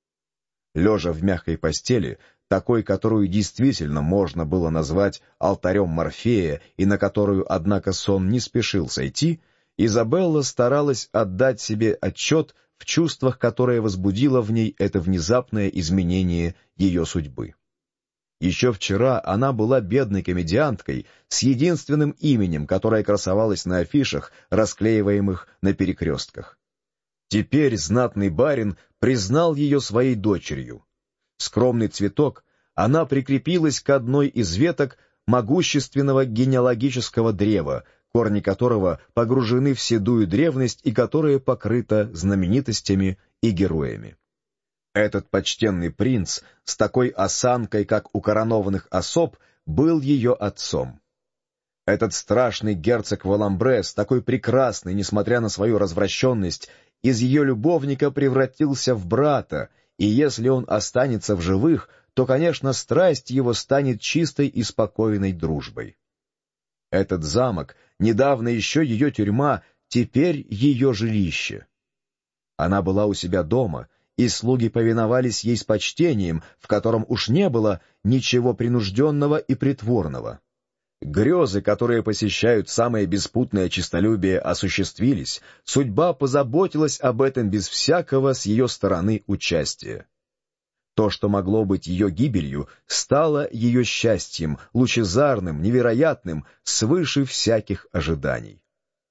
Лежа в мягкой постели, такой, которую действительно можно было назвать алтарем Морфея и на которую, однако, сон не спешил сойти, Изабелла старалась отдать себе отчет в чувствах, которые возбудило в ней это внезапное изменение ее судьбы. Еще вчера она была бедной комедианткой с единственным именем, которое красовалось на афишах, расклеиваемых на перекрестках. Теперь знатный барин признал ее своей дочерью. Скромный цветок, она прикрепилась к одной из веток могущественного генеалогического древа, корни которого погружены в седую древность и которое покрыто знаменитостями и героями. Этот почтенный принц с такой осанкой, как у коронованных особ, был ее отцом. Этот страшный герцог Валамбрес, такой прекрасный, несмотря на свою развращенность, из ее любовника превратился в брата, и если он останется в живых, то, конечно, страсть его станет чистой и спокойной дружбой. Этот замок, недавно еще ее тюрьма, теперь ее жилище. Она была у себя дома, и слуги повиновались ей с почтением, в котором уж не было ничего принужденного и притворного. Грезы, которые посещают самое беспутное честолюбие, осуществились, судьба позаботилась об этом без всякого с ее стороны участия. То, что могло быть ее гибелью, стало ее счастьем, лучезарным, невероятным, свыше всяких ожиданий.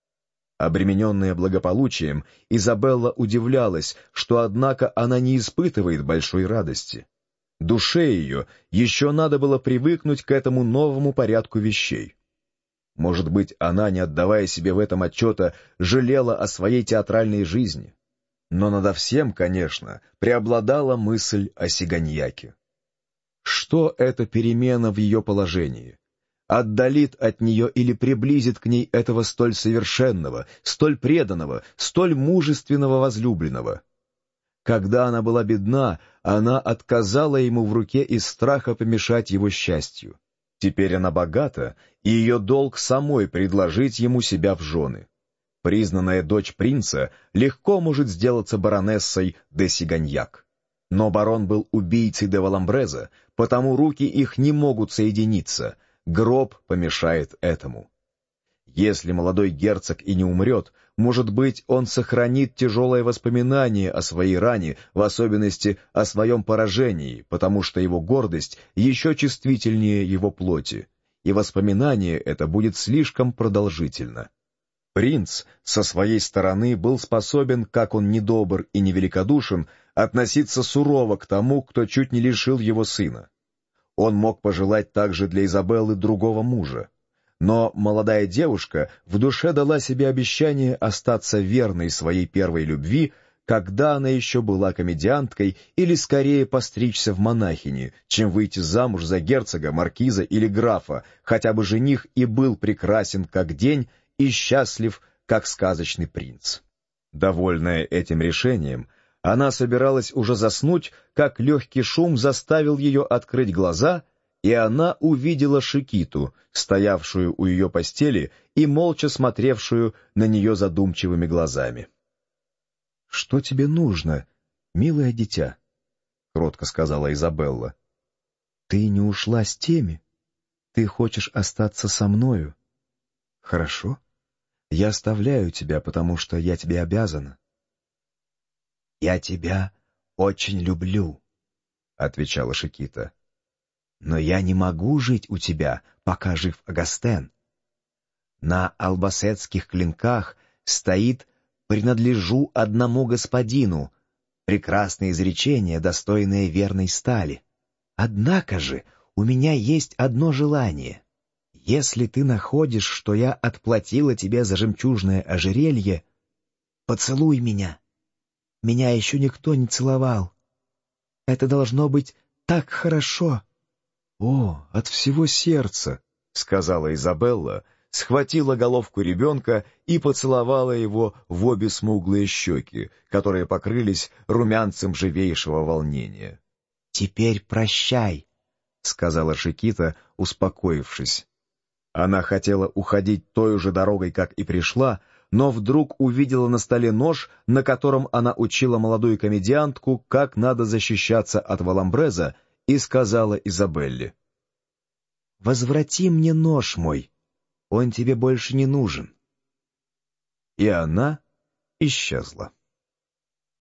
Обремененная благополучием, Изабелла удивлялась, что, однако, она не испытывает большой радости. Душе ее еще надо было привыкнуть к этому новому порядку вещей. Может быть, она, не отдавая себе в этом отчета, жалела о своей театральной жизни. Но надо всем, конечно, преобладала мысль о сиганьяке. Что эта перемена в ее положении? Отдалит от нее или приблизит к ней этого столь совершенного, столь преданного, столь мужественного возлюбленного? Когда она была бедна, она отказала ему в руке из страха помешать его счастью. Теперь она богата, и ее долг самой предложить ему себя в жены. Признанная дочь принца легко может сделаться баронессой де Сиганьяк. Но барон был убийцей де Валамбреза, потому руки их не могут соединиться, гроб помешает этому. Если молодой герцог и не умрет, может быть, он сохранит тяжелое воспоминание о своей ране, в особенности о своем поражении, потому что его гордость еще чувствительнее его плоти, и воспоминание это будет слишком продолжительно. Принц со своей стороны был способен, как он недобр и невеликодушен, относиться сурово к тому, кто чуть не лишил его сына. Он мог пожелать также для Изабеллы другого мужа. Но молодая девушка в душе дала себе обещание остаться верной своей первой любви, когда она еще была комедианткой, или скорее постричься в монахини, чем выйти замуж за герцога, маркиза или графа, хотя бы жених и был прекрасен как день и счастлив, как сказочный принц. Довольная этим решением, она собиралась уже заснуть, как легкий шум заставил ее открыть глаза, и она увидела Шикиту, стоявшую у ее постели и молча смотревшую на нее задумчивыми глазами. — Что тебе нужно, милое дитя? — кротко сказала Изабелла. — Ты не ушла с теми? Ты хочешь остаться со мною? — Хорошо. Я оставляю тебя, потому что я тебе обязана. — Я тебя очень люблю, — отвечала Шикита. — Но я не могу жить у тебя, пока жив Агастен. На албасетских клинках стоит «принадлежу одному господину», прекрасное изречение, достойное верной стали. Однако же у меня есть одно желание. Если ты находишь, что я отплатила тебе за жемчужное ожерелье, поцелуй меня. Меня еще никто не целовал. Это должно быть так хорошо. — О, от всего сердца, — сказала Изабелла, схватила головку ребенка и поцеловала его в обе смуглые щеки, которые покрылись румянцем живейшего волнения. «Теперь прощай», — сказала Шикита, успокоившись. Она хотела уходить той же дорогой, как и пришла, но вдруг увидела на столе нож, на котором она учила молодую комедиантку, как надо защищаться от Валамбреза, и сказала Изабелле: «Возврати мне нож мой, он тебе больше не нужен». И она исчезла.